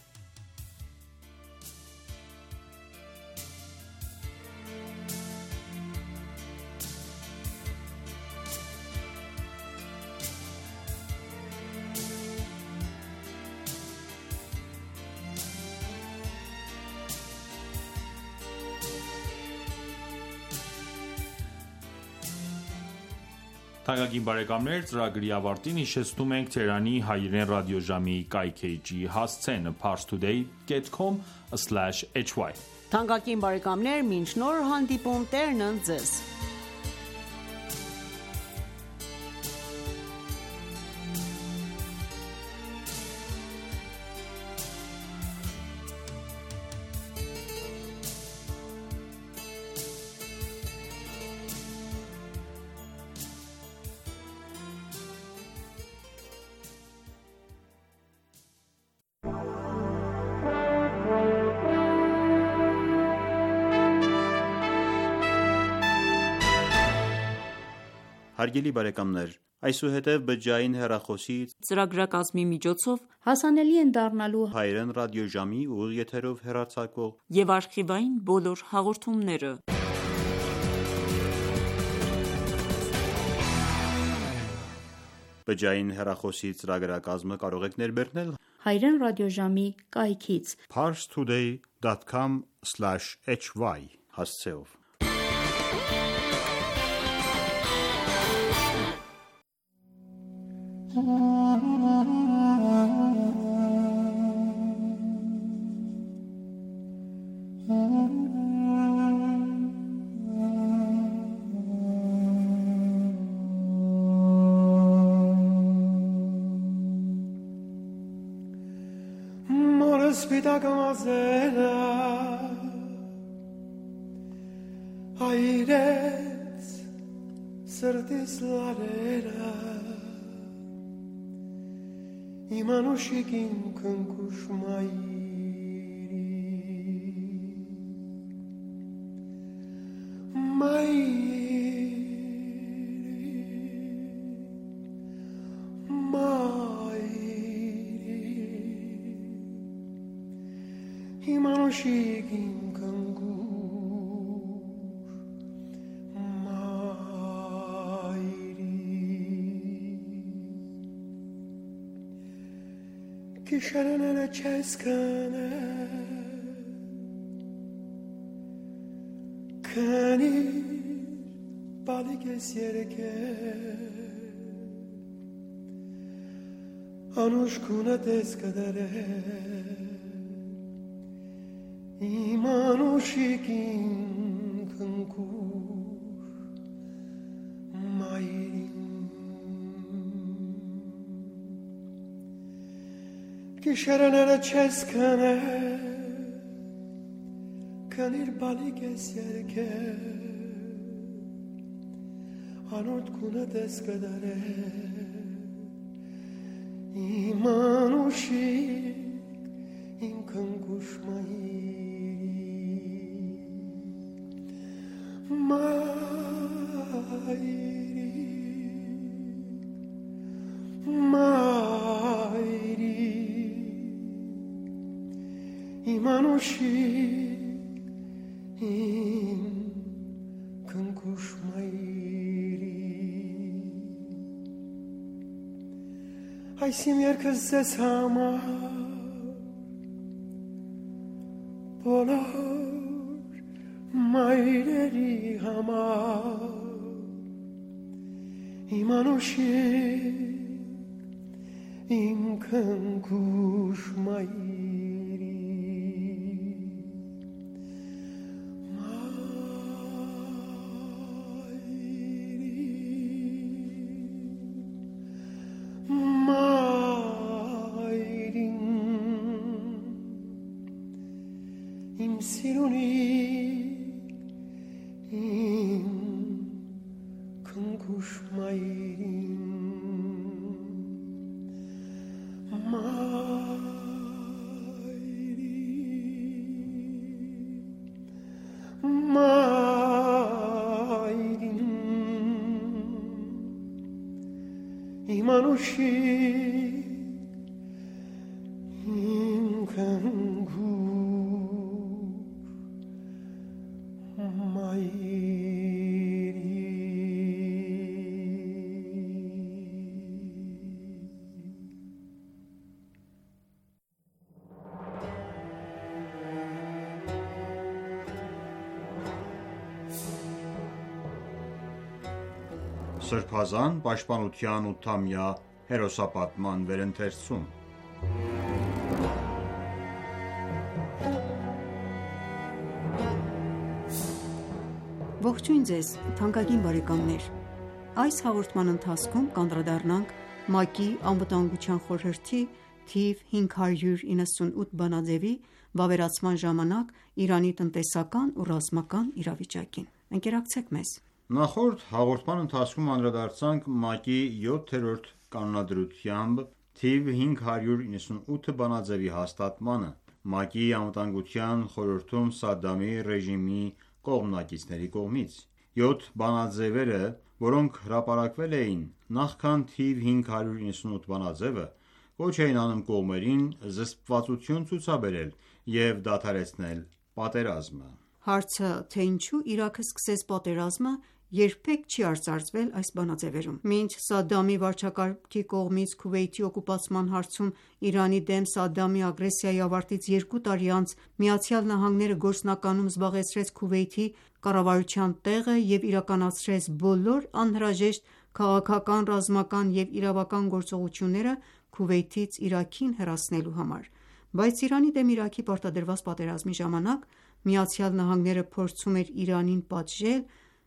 Թանկագին բարեկամներ, ծրագրի ավարտին հիշեցնում ենք Թերանի հայրեն ռադիոժամի կայքէջի հասցեն՝ parstoday dot com slash h y։ Թանկագին բարեկամներ, մինչ նոր հանդիպում, Տերն ընդ Ձեզ։ Հարգելի բարեկամներ, այսուհետև բջջային հեռախոսի ծրագրակազմի միջոցով հասանելի են դառնալու հայրեն ռադիոժամի ուղիղ եթերով հեռարձակվող և արխիվային բոլոր հաղորդումները։ Բջջային հեռախոսի ծրագրակազմը կարող եք ներբեռնել հայրեն ռադիոժամի կայքից parstoday dot com slash h y հասցեով։ Հայրեց սրտիս լարերը իմ անուշիկին քնքուշ մայրի մայրի իմ անուշիկ իմ Kişerene çeskene Kanir balık esyerke Anuşkuna teskadere İmanuşikin kınkur Mayrin Kişerene çeskene Kanir balık esyerke Anut kuna teskadere İmanuşik imkan kuşmayı Mayri Mayri İmanuşik imkan kuşmayı Aysim yerkızda sama Bolar mayleri hama İmanuşik imkan kuşmayı İmanuşik imkan Սրբազան պաշտպանության ութամյա հերոսապատման վերընթերցում Ողջույն ձեզ, թանկագին բարեկամներ: Այս հաղորդման ընթացքում կանդրադառնանք ՄԱԿ-ի Անվտանգության խորհրդի թիվ հինգ հարյուր իննսունութ բանաձեւի վավերացման ժամանակ Իրանի տնտեսական ու ռազմական իրավիճակին: Ընկերակցեք մեզ: Նախորդ հաղորդման ընթացքում անդրադարձանք ՄԱԿ-ի յոթերորդ կանոնադրությամբ թիվ հինգ հարյուր իննսունութ բանաձեւի հաստատմանը, ՄԱԿ-ի Անվտանգության խորհրդում Սադամի ռեժիմի կողմնակիցների կողմից: Յոթ բանաձևերը, որոնք հրապարակվել էին նախքան թիվ հինգ հարյուր իննսունութ բանաձևը, կոչ էին անում կողմերին զսպվածություն ցուցաբերել և դադարեցնել պատերազմը: Հարցը, թե ինչու Իրաքը սկսեց պատերազմը, երբեք չի արծարծվել այս բանաձևերում: Մինչ Սադամի վարչակարգի կողմից Քուվեյթի օկուպացման հարցում Իրանի դեմ Սադամի ագրեսիայի ավարտից երկու տարի անց ԱՄՆ-ը գործնականում զբաղեցրեց Քուվեյթի կառավարության տեղը և իրականացրեց բոլոր անհրաժեշտ քաղաքական, ռազմական և իրավական գործողությունները Քուվեյթից Իրաքին հեռացնելու համար, բայց Իրանի դեմ Իրաքի պարտադրված պատերազմի ժամանակ ԱՄՆ-ը փորձում էր Իրանին պատժել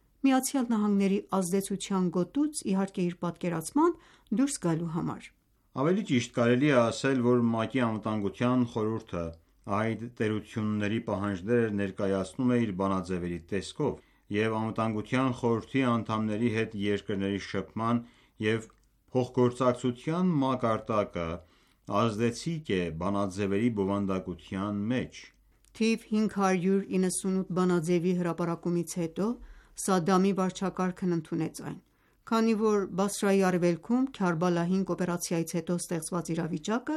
ԱՄՆ-ի ազդեցության գոտուց, իհարկե իր պատկերացմամբ, դուրս գալու համար: Ավելի ճիշտ կարելի է ասել, որ ՄԱԿ-ի Անվտանգության խորհուրդը այդ տերությունների պահանջները ներկայացնում է իր բանաձևերի տեսքով և Անվտանգության խորհրդի անդամների հետ երկրների շփման և փոխգործակցության մակարդակը ազդեցիկ է բանաձևերի բովանդակության մեջ: Թիվ հինգ հարյուր իննսունութ բանաձևի հրապարակումից հետո Սադամի վարչակարգն ընդունեց այն: Քանի որ Բասրայի արևելքում Քարբալա հինգ օպերացիայից հետո ստեղծված իրավիճակը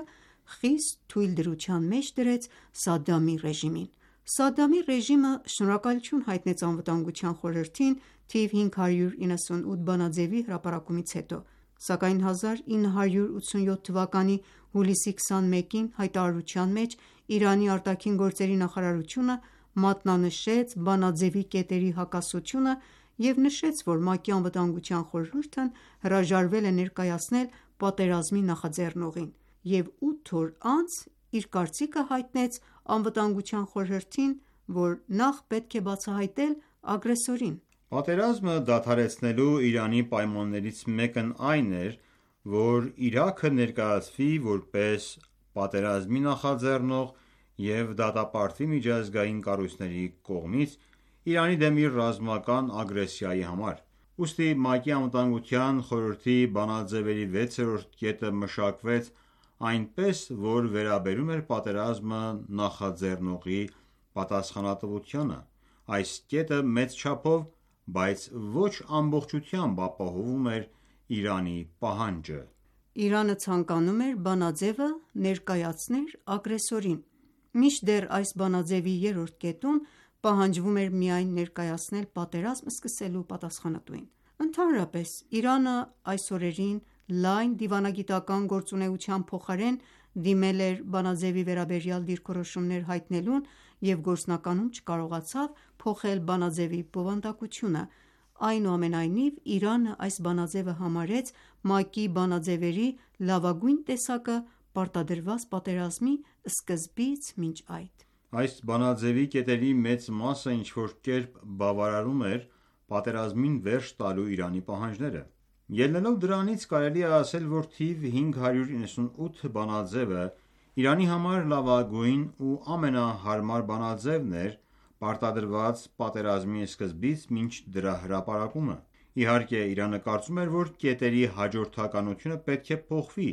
խիստ թույլ դրության մեջ դրեց Սադամի ռեժիմին։ Սադամի ռեժիմը շնորհակալություն հայտնեց Անվտանգության խորհրդին թիվ հինգ հարյուր իննսունութ բանաձեւի հրապարակումից հետո, սակայն հազար ինը հարյուր ութսունյոթ թվականի հուլիսի քսանմեկին հայտարարության մեջ Իրանի արտաքին գործերի նախարարությունը մատնանշեց բանաձեւի կետերի հակասությունը և նշեց, որ ՄԱԿ-ի Անվտանգության խորհուրդն հրաժարվել է ներկայացնել պատերազմի նախաձեռնողին և ութ օր անց իր կարծիքը հայտնեց Անվտանգության խորհրդին, որ նախ պետք է բացահայտել ագրեսորին։ Պատերազմը դադարեցնելու Իրանի պայմաններից մեկն այն էր, որ Իրաքը ներկայացվի որպես պատերազմի նախաձեռնող և դատապարտվի միջազգային կառույցների կողմից Իրանի դեմ իր ռազմական ագրեսիայի համար։ Ուստի ՄԱԿ-ի Անվտանգության խորհրդի բանաձևերի վեցերորդ կետը մշակվեց այնպես, որ վերաբերում էր պատերազմը նախաձեռնողի պատասխանատվությանը։ Այս կետը մեծ չափով, բայց ոչ ամբողջությամբ ապահովում էր Իրանի պահանջը։ Իրանը ցանկանում էր բանաձևը ներկայացներ ագրեսորին, մինչդեռ այս բանաձևի երրորդ կետում պահանջվում էր միայն ներկայացնել պատերազմ սկսելու պատասխանատուին։ Ընդհանրապես, Իրանը այս օրերին լայն դիվանագիտական գործունեության փոխարեն դիմել էր բանաձևի վերաբերյալ դիրքորոշումներ հայտնելուն և գործնականում չկարողացավ փոխել բանաձևի բովանդակությունը։ Այնուամենայնիվ, Իրանը այս բանաձևը համարեց ՄԱԿ-ի բանաձևերի լավագույն տեսակը պարտադրված պատերազմի սկզբից մինչ այդ։ Այս բանաձևի կետերի մեծ մասը ինչ-որ կերպ բավարարում էր պատերազմին վերջ տալու Իրանի պահանջները։ Ելնելով դրանից կարելի է ասել, որ թիվ հինգ հարյուր իննսունութ բանաձևը Իրանի համար լավագույն ու ամենահարմար բանաձևն էր պարտադրված պատերազմի սկզբից մինչ դրա հրապարակումը։ Իհարկե, Իրանը կարծում էր, որ կետերի հաջորդականությունը պետք է փոխվի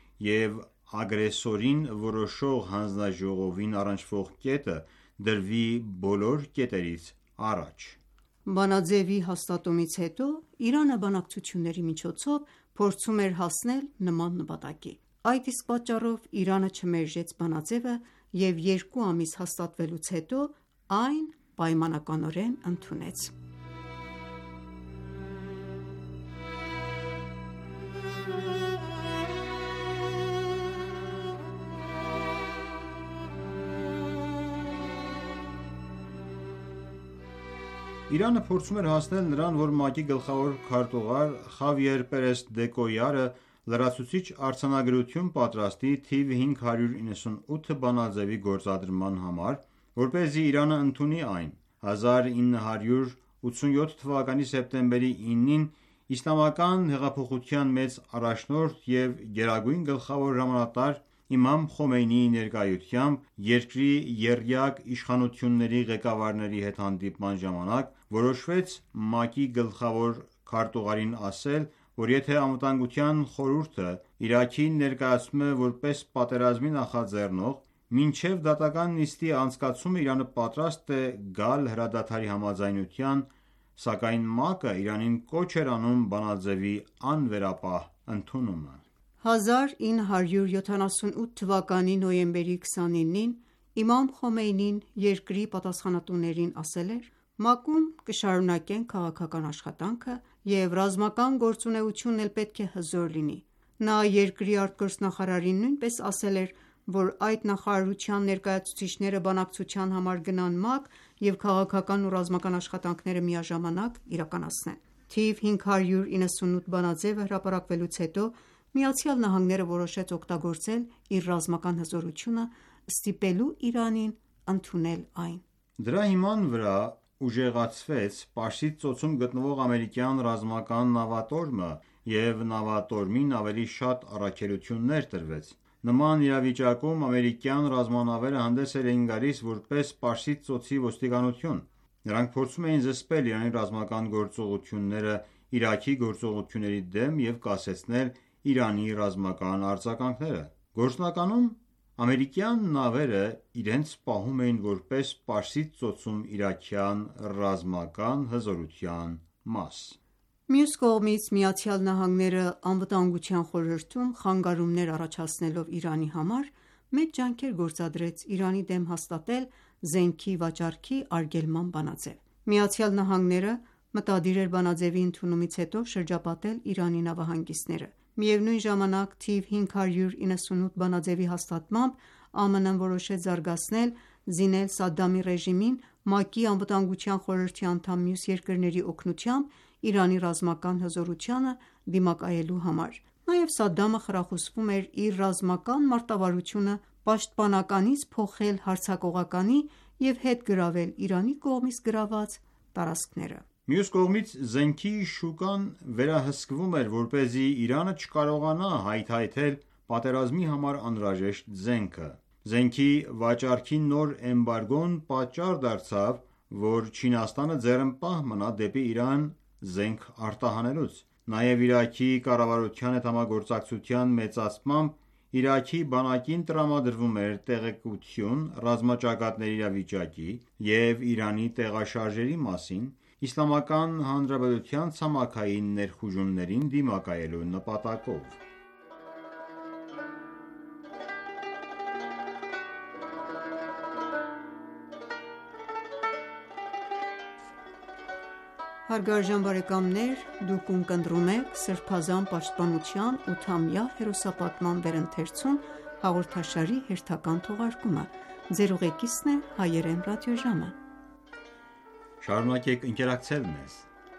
և ագրեսորին որոշող հանձնաժողովին առնչվող կետը դրվի բոլոր կետերից առաջ։ Բանաձևի հաստատումից հետո Իրանը բանակցությունների միջոցով փորձում էր հասնել նման նպատակի։ Այդ իսկ պատճառով Իրանը չմերժեց բանաձևը և երկու ամիս հաստատվելուց հետո այն պայմանականորեն ընդունեց։ Իրանը փորձում էր հասնել նրան, որ ՄԱԿ-ի գլխավոր քարտուղար Խավիեր Պերես դե Կոյարը լրացուցիչ արձանագրություն պատրաստի թիվ հինգ հարյուր իննսունութ բանաձևի գործադրման համար, որպեսզի Իրանը ընդունի այն։ հազար ինը հարյուր ութսունյոթ թվականի սեպտեմբերի իննին Իսլամական հեղափոխության մեծ առաջնորդ և գերագույն գլխավոր հրամանատար Իմամ Խոմեյնիի ներկայությամբ երկրի եռյակ իշխանությունների ղեկավարների հետ հանդիպման ժամանակ որոշվեց ՄԱԿ-ի գլխավոր քարտուղարին ասել, որ եթե Անվտանգության խորհուրդը Իրաքին ներկայացնում է որպես պատերազմի նախաձեռնող, մինչև դատական նիստի անցկացումը Իրանը պատրաստ է գալ հրադադարի համաձայնության, սակայն ՄԱԿ-ը Իրանին կոչ էր անում բանաձևի անվերապահ ընդունումը։ հազար ինը հարյուր յոթանասունութ թվականի նոյեմբերի քսանինին Իմամ Խոմեյնին երկրի պատասխանատուներին ասել էր. «ՄԱԿ-ում կշարունակենք քաղաքական աշխատանքը և ռազմական գործունեությունն էլ պետք է հզոր լինի»։ Նա երկրի արտգործնախարարին նույնպես ասել էր, որ այդ նախարարության ներկայացուցիչները բանակցության համար գնան ՄԱԿ և քաղաքական ու ռազմական աշխատանքները միաժամանակ իրականացնեն։ Թիվ հինգ հարյուր իննսունութ բանաձևը հրապարակվելուց հետո ԱՄՆ-ը որոշեց օգտագործել իր ռազմական հզորությունը՝ ստիպելու Իրանին ընդունել այն։ Դրա հիման վրա ուժեղացվեց Պարսից ծոցում գտնվող ամերիկյան ռազմական նավատորմը և նավատորմին ավելի շատ առաքելություններ տրվեց։ Նման իրավիճակում ամերիկյան ռազմանավերը հանդես էին գալիս որպես Պարսից ծոցի ոստիկանություն։ Նրանք փորձում էին զսպել Իրանի ռազմական գործողությունները Իրաքի գործողությունների դեմ և կասեցնել Իրանի ռազմական արձագանքները։ Գործնականում ամերիկյան նավերը իրենց պահում էին որպես Պարսից ծոցում իրաքյան ռազմական հզորության մաս։ Մյուս կողմից, ԱՄՆ-ը Անվտանգության խորհրդում խանգարումներ առաջացնելով Իրանի համար, մեծ ջանքեր գործադրեց Իրանի դեմ հաստատել զենքի վաճառքի արգելման բանաձև։ ԱՄՆ-ը մտադիր էր բանաձեւի ընդունումից հետո շրջապատել Իրանի նավահանգիստները։ Միևնույն ժամանակ, թիվ հինգ հարյուր իննսունութ բանաձեւի հաստատմամբ ԱՄՆ-ն որոշեց զարգացնել զինել Սադամի ռեժիմին ՄԱԿ-ի Անվտանգության խորհրդի անդամ մյուս երկրների օգնությամբ Իրանի ռազմական հզորությանը դիմակայելու համար։ Նաև Սադամը խրախուսվում էր իր ռազմական մարտավարությունը պաշտպանականից փոխել հարձակողականի և հետ գրավել Իրանի կողմից գրաված տարածքները։ Մյուս կողմից, զենքի շուկան վերահսկվում էր, որպեսզի Իրանը չկարողանա հայթայթել պատերազմի համար անհրաժեշտ զենքը։ Զենքի վաճառքի նոր էմբարգոն պատճառ դարձավ, որ Չինաստանը ձեռնպահ մնա դեպի Իրան զենք արտահանելուց։ Նաև Իրաքի կառավարության հետ համագործակցության մեծացմամբ Իրաքի բանակին տրամադրվում էր տեղեկություն ռազմաճակատների իրավիճակի և Իրանի տեղաշարժերի մասին՝ Իսլամական Հանրապետության ցամաքային ներխուժումներին դիմակայելու նպատակով։ Հարգարժան բարեկամներ, դուք ունկնդրում եք Սրբազան պաշտպանության ութամյա հերոսապատման վերընթերցում հաղորդաշարի հերթական թողարկումը։ Ձեր ուղեկիցն է Հայերեն ռադիոժամը։ Շարունակեք ընկերակցել մեզ։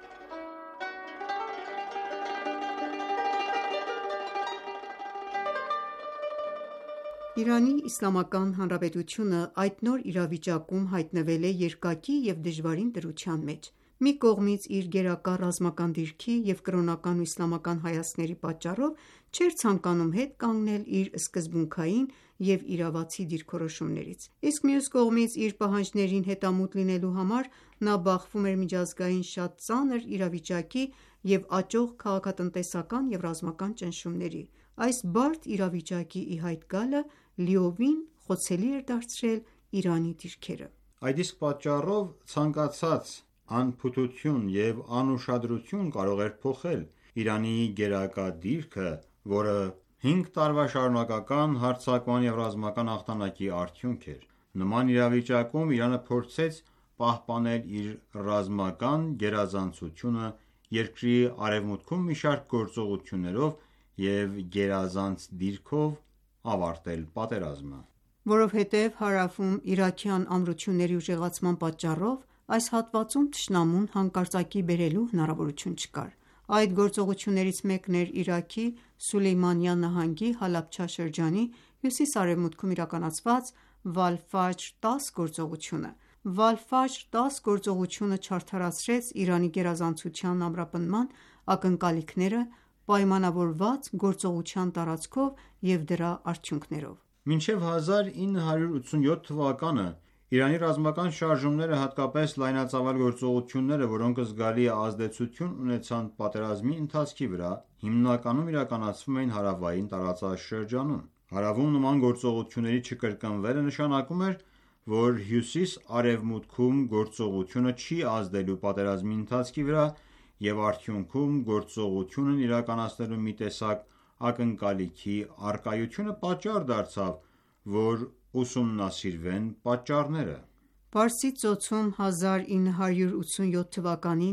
Իրանի Իսլամական Հանրապետությունը այդ նոր իրավիճակում հայտնվել է երկակի և դժվարին դրության մեջ։ Մի կողմից իր գերակա ռազմական դիրքի և կրոնական ու իսլամական հայացքների պատճառով չէր ցանկանում հետ կանգնել իր սկզբունքային և իրավացի դիրքորոշումներից, իսկ մյուս կողմից իր պահանջներին հետամուտ լինելու համար նա բախվում էր միջազգային շատ ծանր իրավիճակի և աճող քաղաքատնտեսական և ռազմական ճնշումների։ Այս բարդ իրավիճակի ի հայտ գալը լիովին խոցելի էր դարձրել Իրանի դիրքերը։ Այդ իսկ պատճառով ցանկացած անփութություն և անուշադրություն կարող էր փոխել Իրանի գերակա դիրքը, որը հինգ տարվա շարունակական հարձակման և ռազմական հաղթանակի արդյունք էր։ Նման իրավիճակում Իրանը փորձեց պահպանել իր ռազմական գերազանցությունը երկրի արևմուտքում մի շարք գործողություններով և գերազանց դիրքով ավարտել պատերազմը։ Որովհետև հարավում իրաքյան ամրությունների ուժեղացման պատճառով այս հատվածում թշնամուն հանկարծակիի բերելու հնարավորություն չկար։ Այդ գործողություններից մեկն էր Իրաքի Սուլեյմանիա նահանգի Հալաբչա շրջանի հյուսիս-արևմուտքում իրականացված Վալ-Ֆաջր դաս գործողությունը։ Վալ-Ֆաջր դաս գործողությունը չարդարացրեց Իրանի գերազանցության ամրապնդման ակնկալիքները պայմանավորված գործողության տարածքով և դրա արդյունքներով։ Մինչև հազար ինը հարյուր ութսունյոթ թվականը Իրանի ռազմական շարժումները, հատկապես լայնածավալ գործողությունները, որոնք զգալի ազդեցություն ունեցան պատերազմի ընթացքի վրա, հիմնականում իրականացվում էին հարավային տարածաշրջանում։ Հարավում նման գործողությունների չկրկնվելը նշանակում էր, որ հյուսիս-արևմուտքում գործողությունը չի ազդելու պատերազմի ընթացքի վրա և արդյունքում գործողությունն իրականացնելու մի տեսակ ակնկալիքի առկայությունը պատճառ դարձավ, որ ուսումնասիրվեն պատճառները։ Պարսից ծոցում հազար ինը հարյուր ութսունյոթ թվականին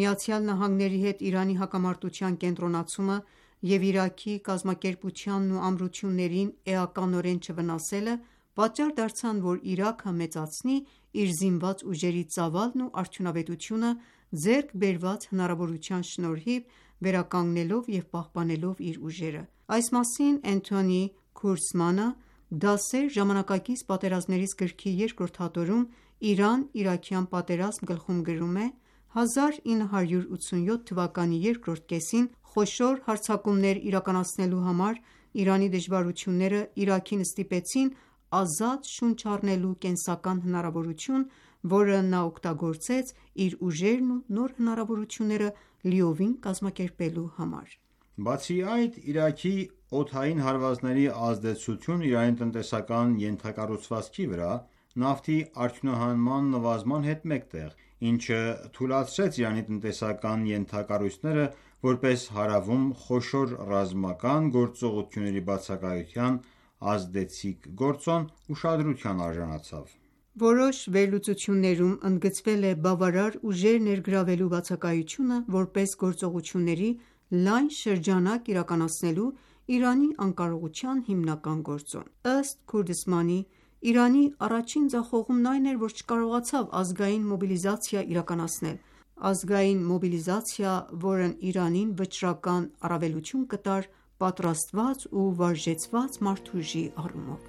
ԱՄՆ-ի հետ Իրանի հակամարտության կենտրոնացումը և Իրաքի կազմակերպությանն ու ամրություններին էականորեն չվնասելը պատճառ դարձան, որ Իրաքը մեծացնի իր զինված ուժերի ծավալն ու արդյունավետությունը ձեռք բերված հնարավորության շնորհիվ վերականգնելով և պահպանելով իր ուժերը։ Այս մասին Էնթոնի Քուրցմանը «Դասեր ժամանակակից պատերազմներից» գրքի երկրորդ հատորում «Իրան-իրաքյան պատերազմ» գլխում գրում է. «հազար ինը հարյուր ութսունյոթ թվականի երկրորդ կեսին խոշոր հարձակումներ իրականացնելու համար Իրանի դժվարությունները Իրաքին ստիպեցին ազատ շունչ առնելու կենսական հնարավորություն, որը նա օգտագործեց իր ուժերն ու նոր հնարավորությունները լիովին կազմակերպելու համար»։ Բացի այդ, Իրաքի օդային հարվածների ազդեցությունն Իրանի տնտեսական ենթակառուցվածքի վրա, նավթի արդյունահանման նվազման հետ մեկտեղ, ինչը թուլացրեց Իրանի տնտեսական ենթակառույցները որպես հարավում խոշոր ռազմական գործողությունների բացակայության ազդեցիկ գործոն ուշադրության արժանացավ: Որոշ վերլուծություններում ընդգծվել է բավարար ուժեր ներգրավելու բացակայությունը որպես գործողությունների լայն շրջանակ իրականացնելու Իրանի անկարողության հիմնական գործոն: Ըստ Քուրդիստանի, Իրանի առաջին ձախողումն այն էր, որ չկարողացավ ազգային մոբիլիզացիա իրականացնել: Ազգային մոբիլիզացիա, որն Իրանին վճռական առավելություն կտար պատրաստված ու վարժեցված մարդուժի առումով: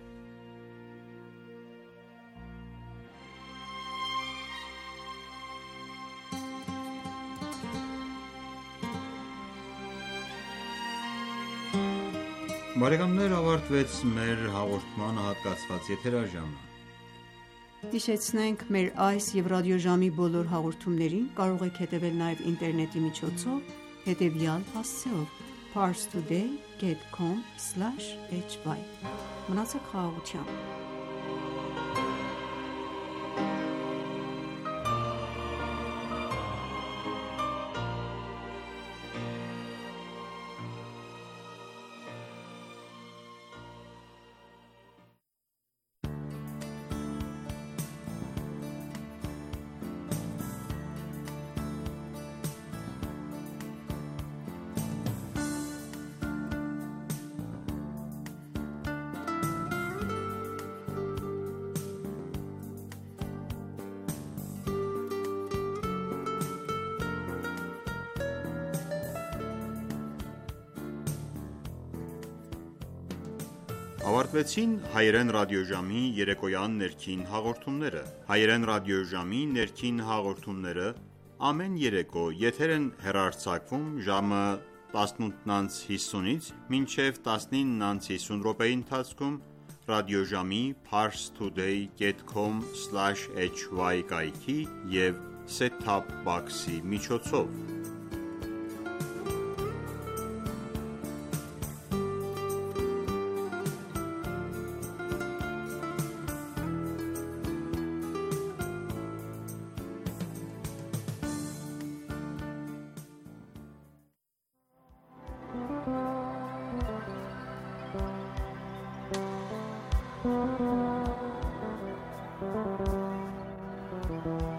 Բարեկամներ ավարտվեց մեր հաղորդմանը հատկացված եթերաժամը: Հիշեցնենք մեր այս և ռադիոժամի բոլոր հաղորդումներին կարող եք հետևել նաև ինտերնետի միջոցով հետևյալ հասցեով՝ parstoday dot com slash h y: Մնացեք խաղաղությամբ: Ավարտվեցին հայերեն ռադիոժամի երեկոյան ներքին հաղորդումները: Հայերեն ռադիոժամի ներքին հաղորդումները ամեն երեկո եթեր են հեռարձակվում ժամը տասնութ ընց հիսունից մինչև տասնինը ընց հիսուն րոպեի ընթացքում ռադիոժամի parstoday dot com slash h y կայքի և set-top box-ի միջոցով: Thank you.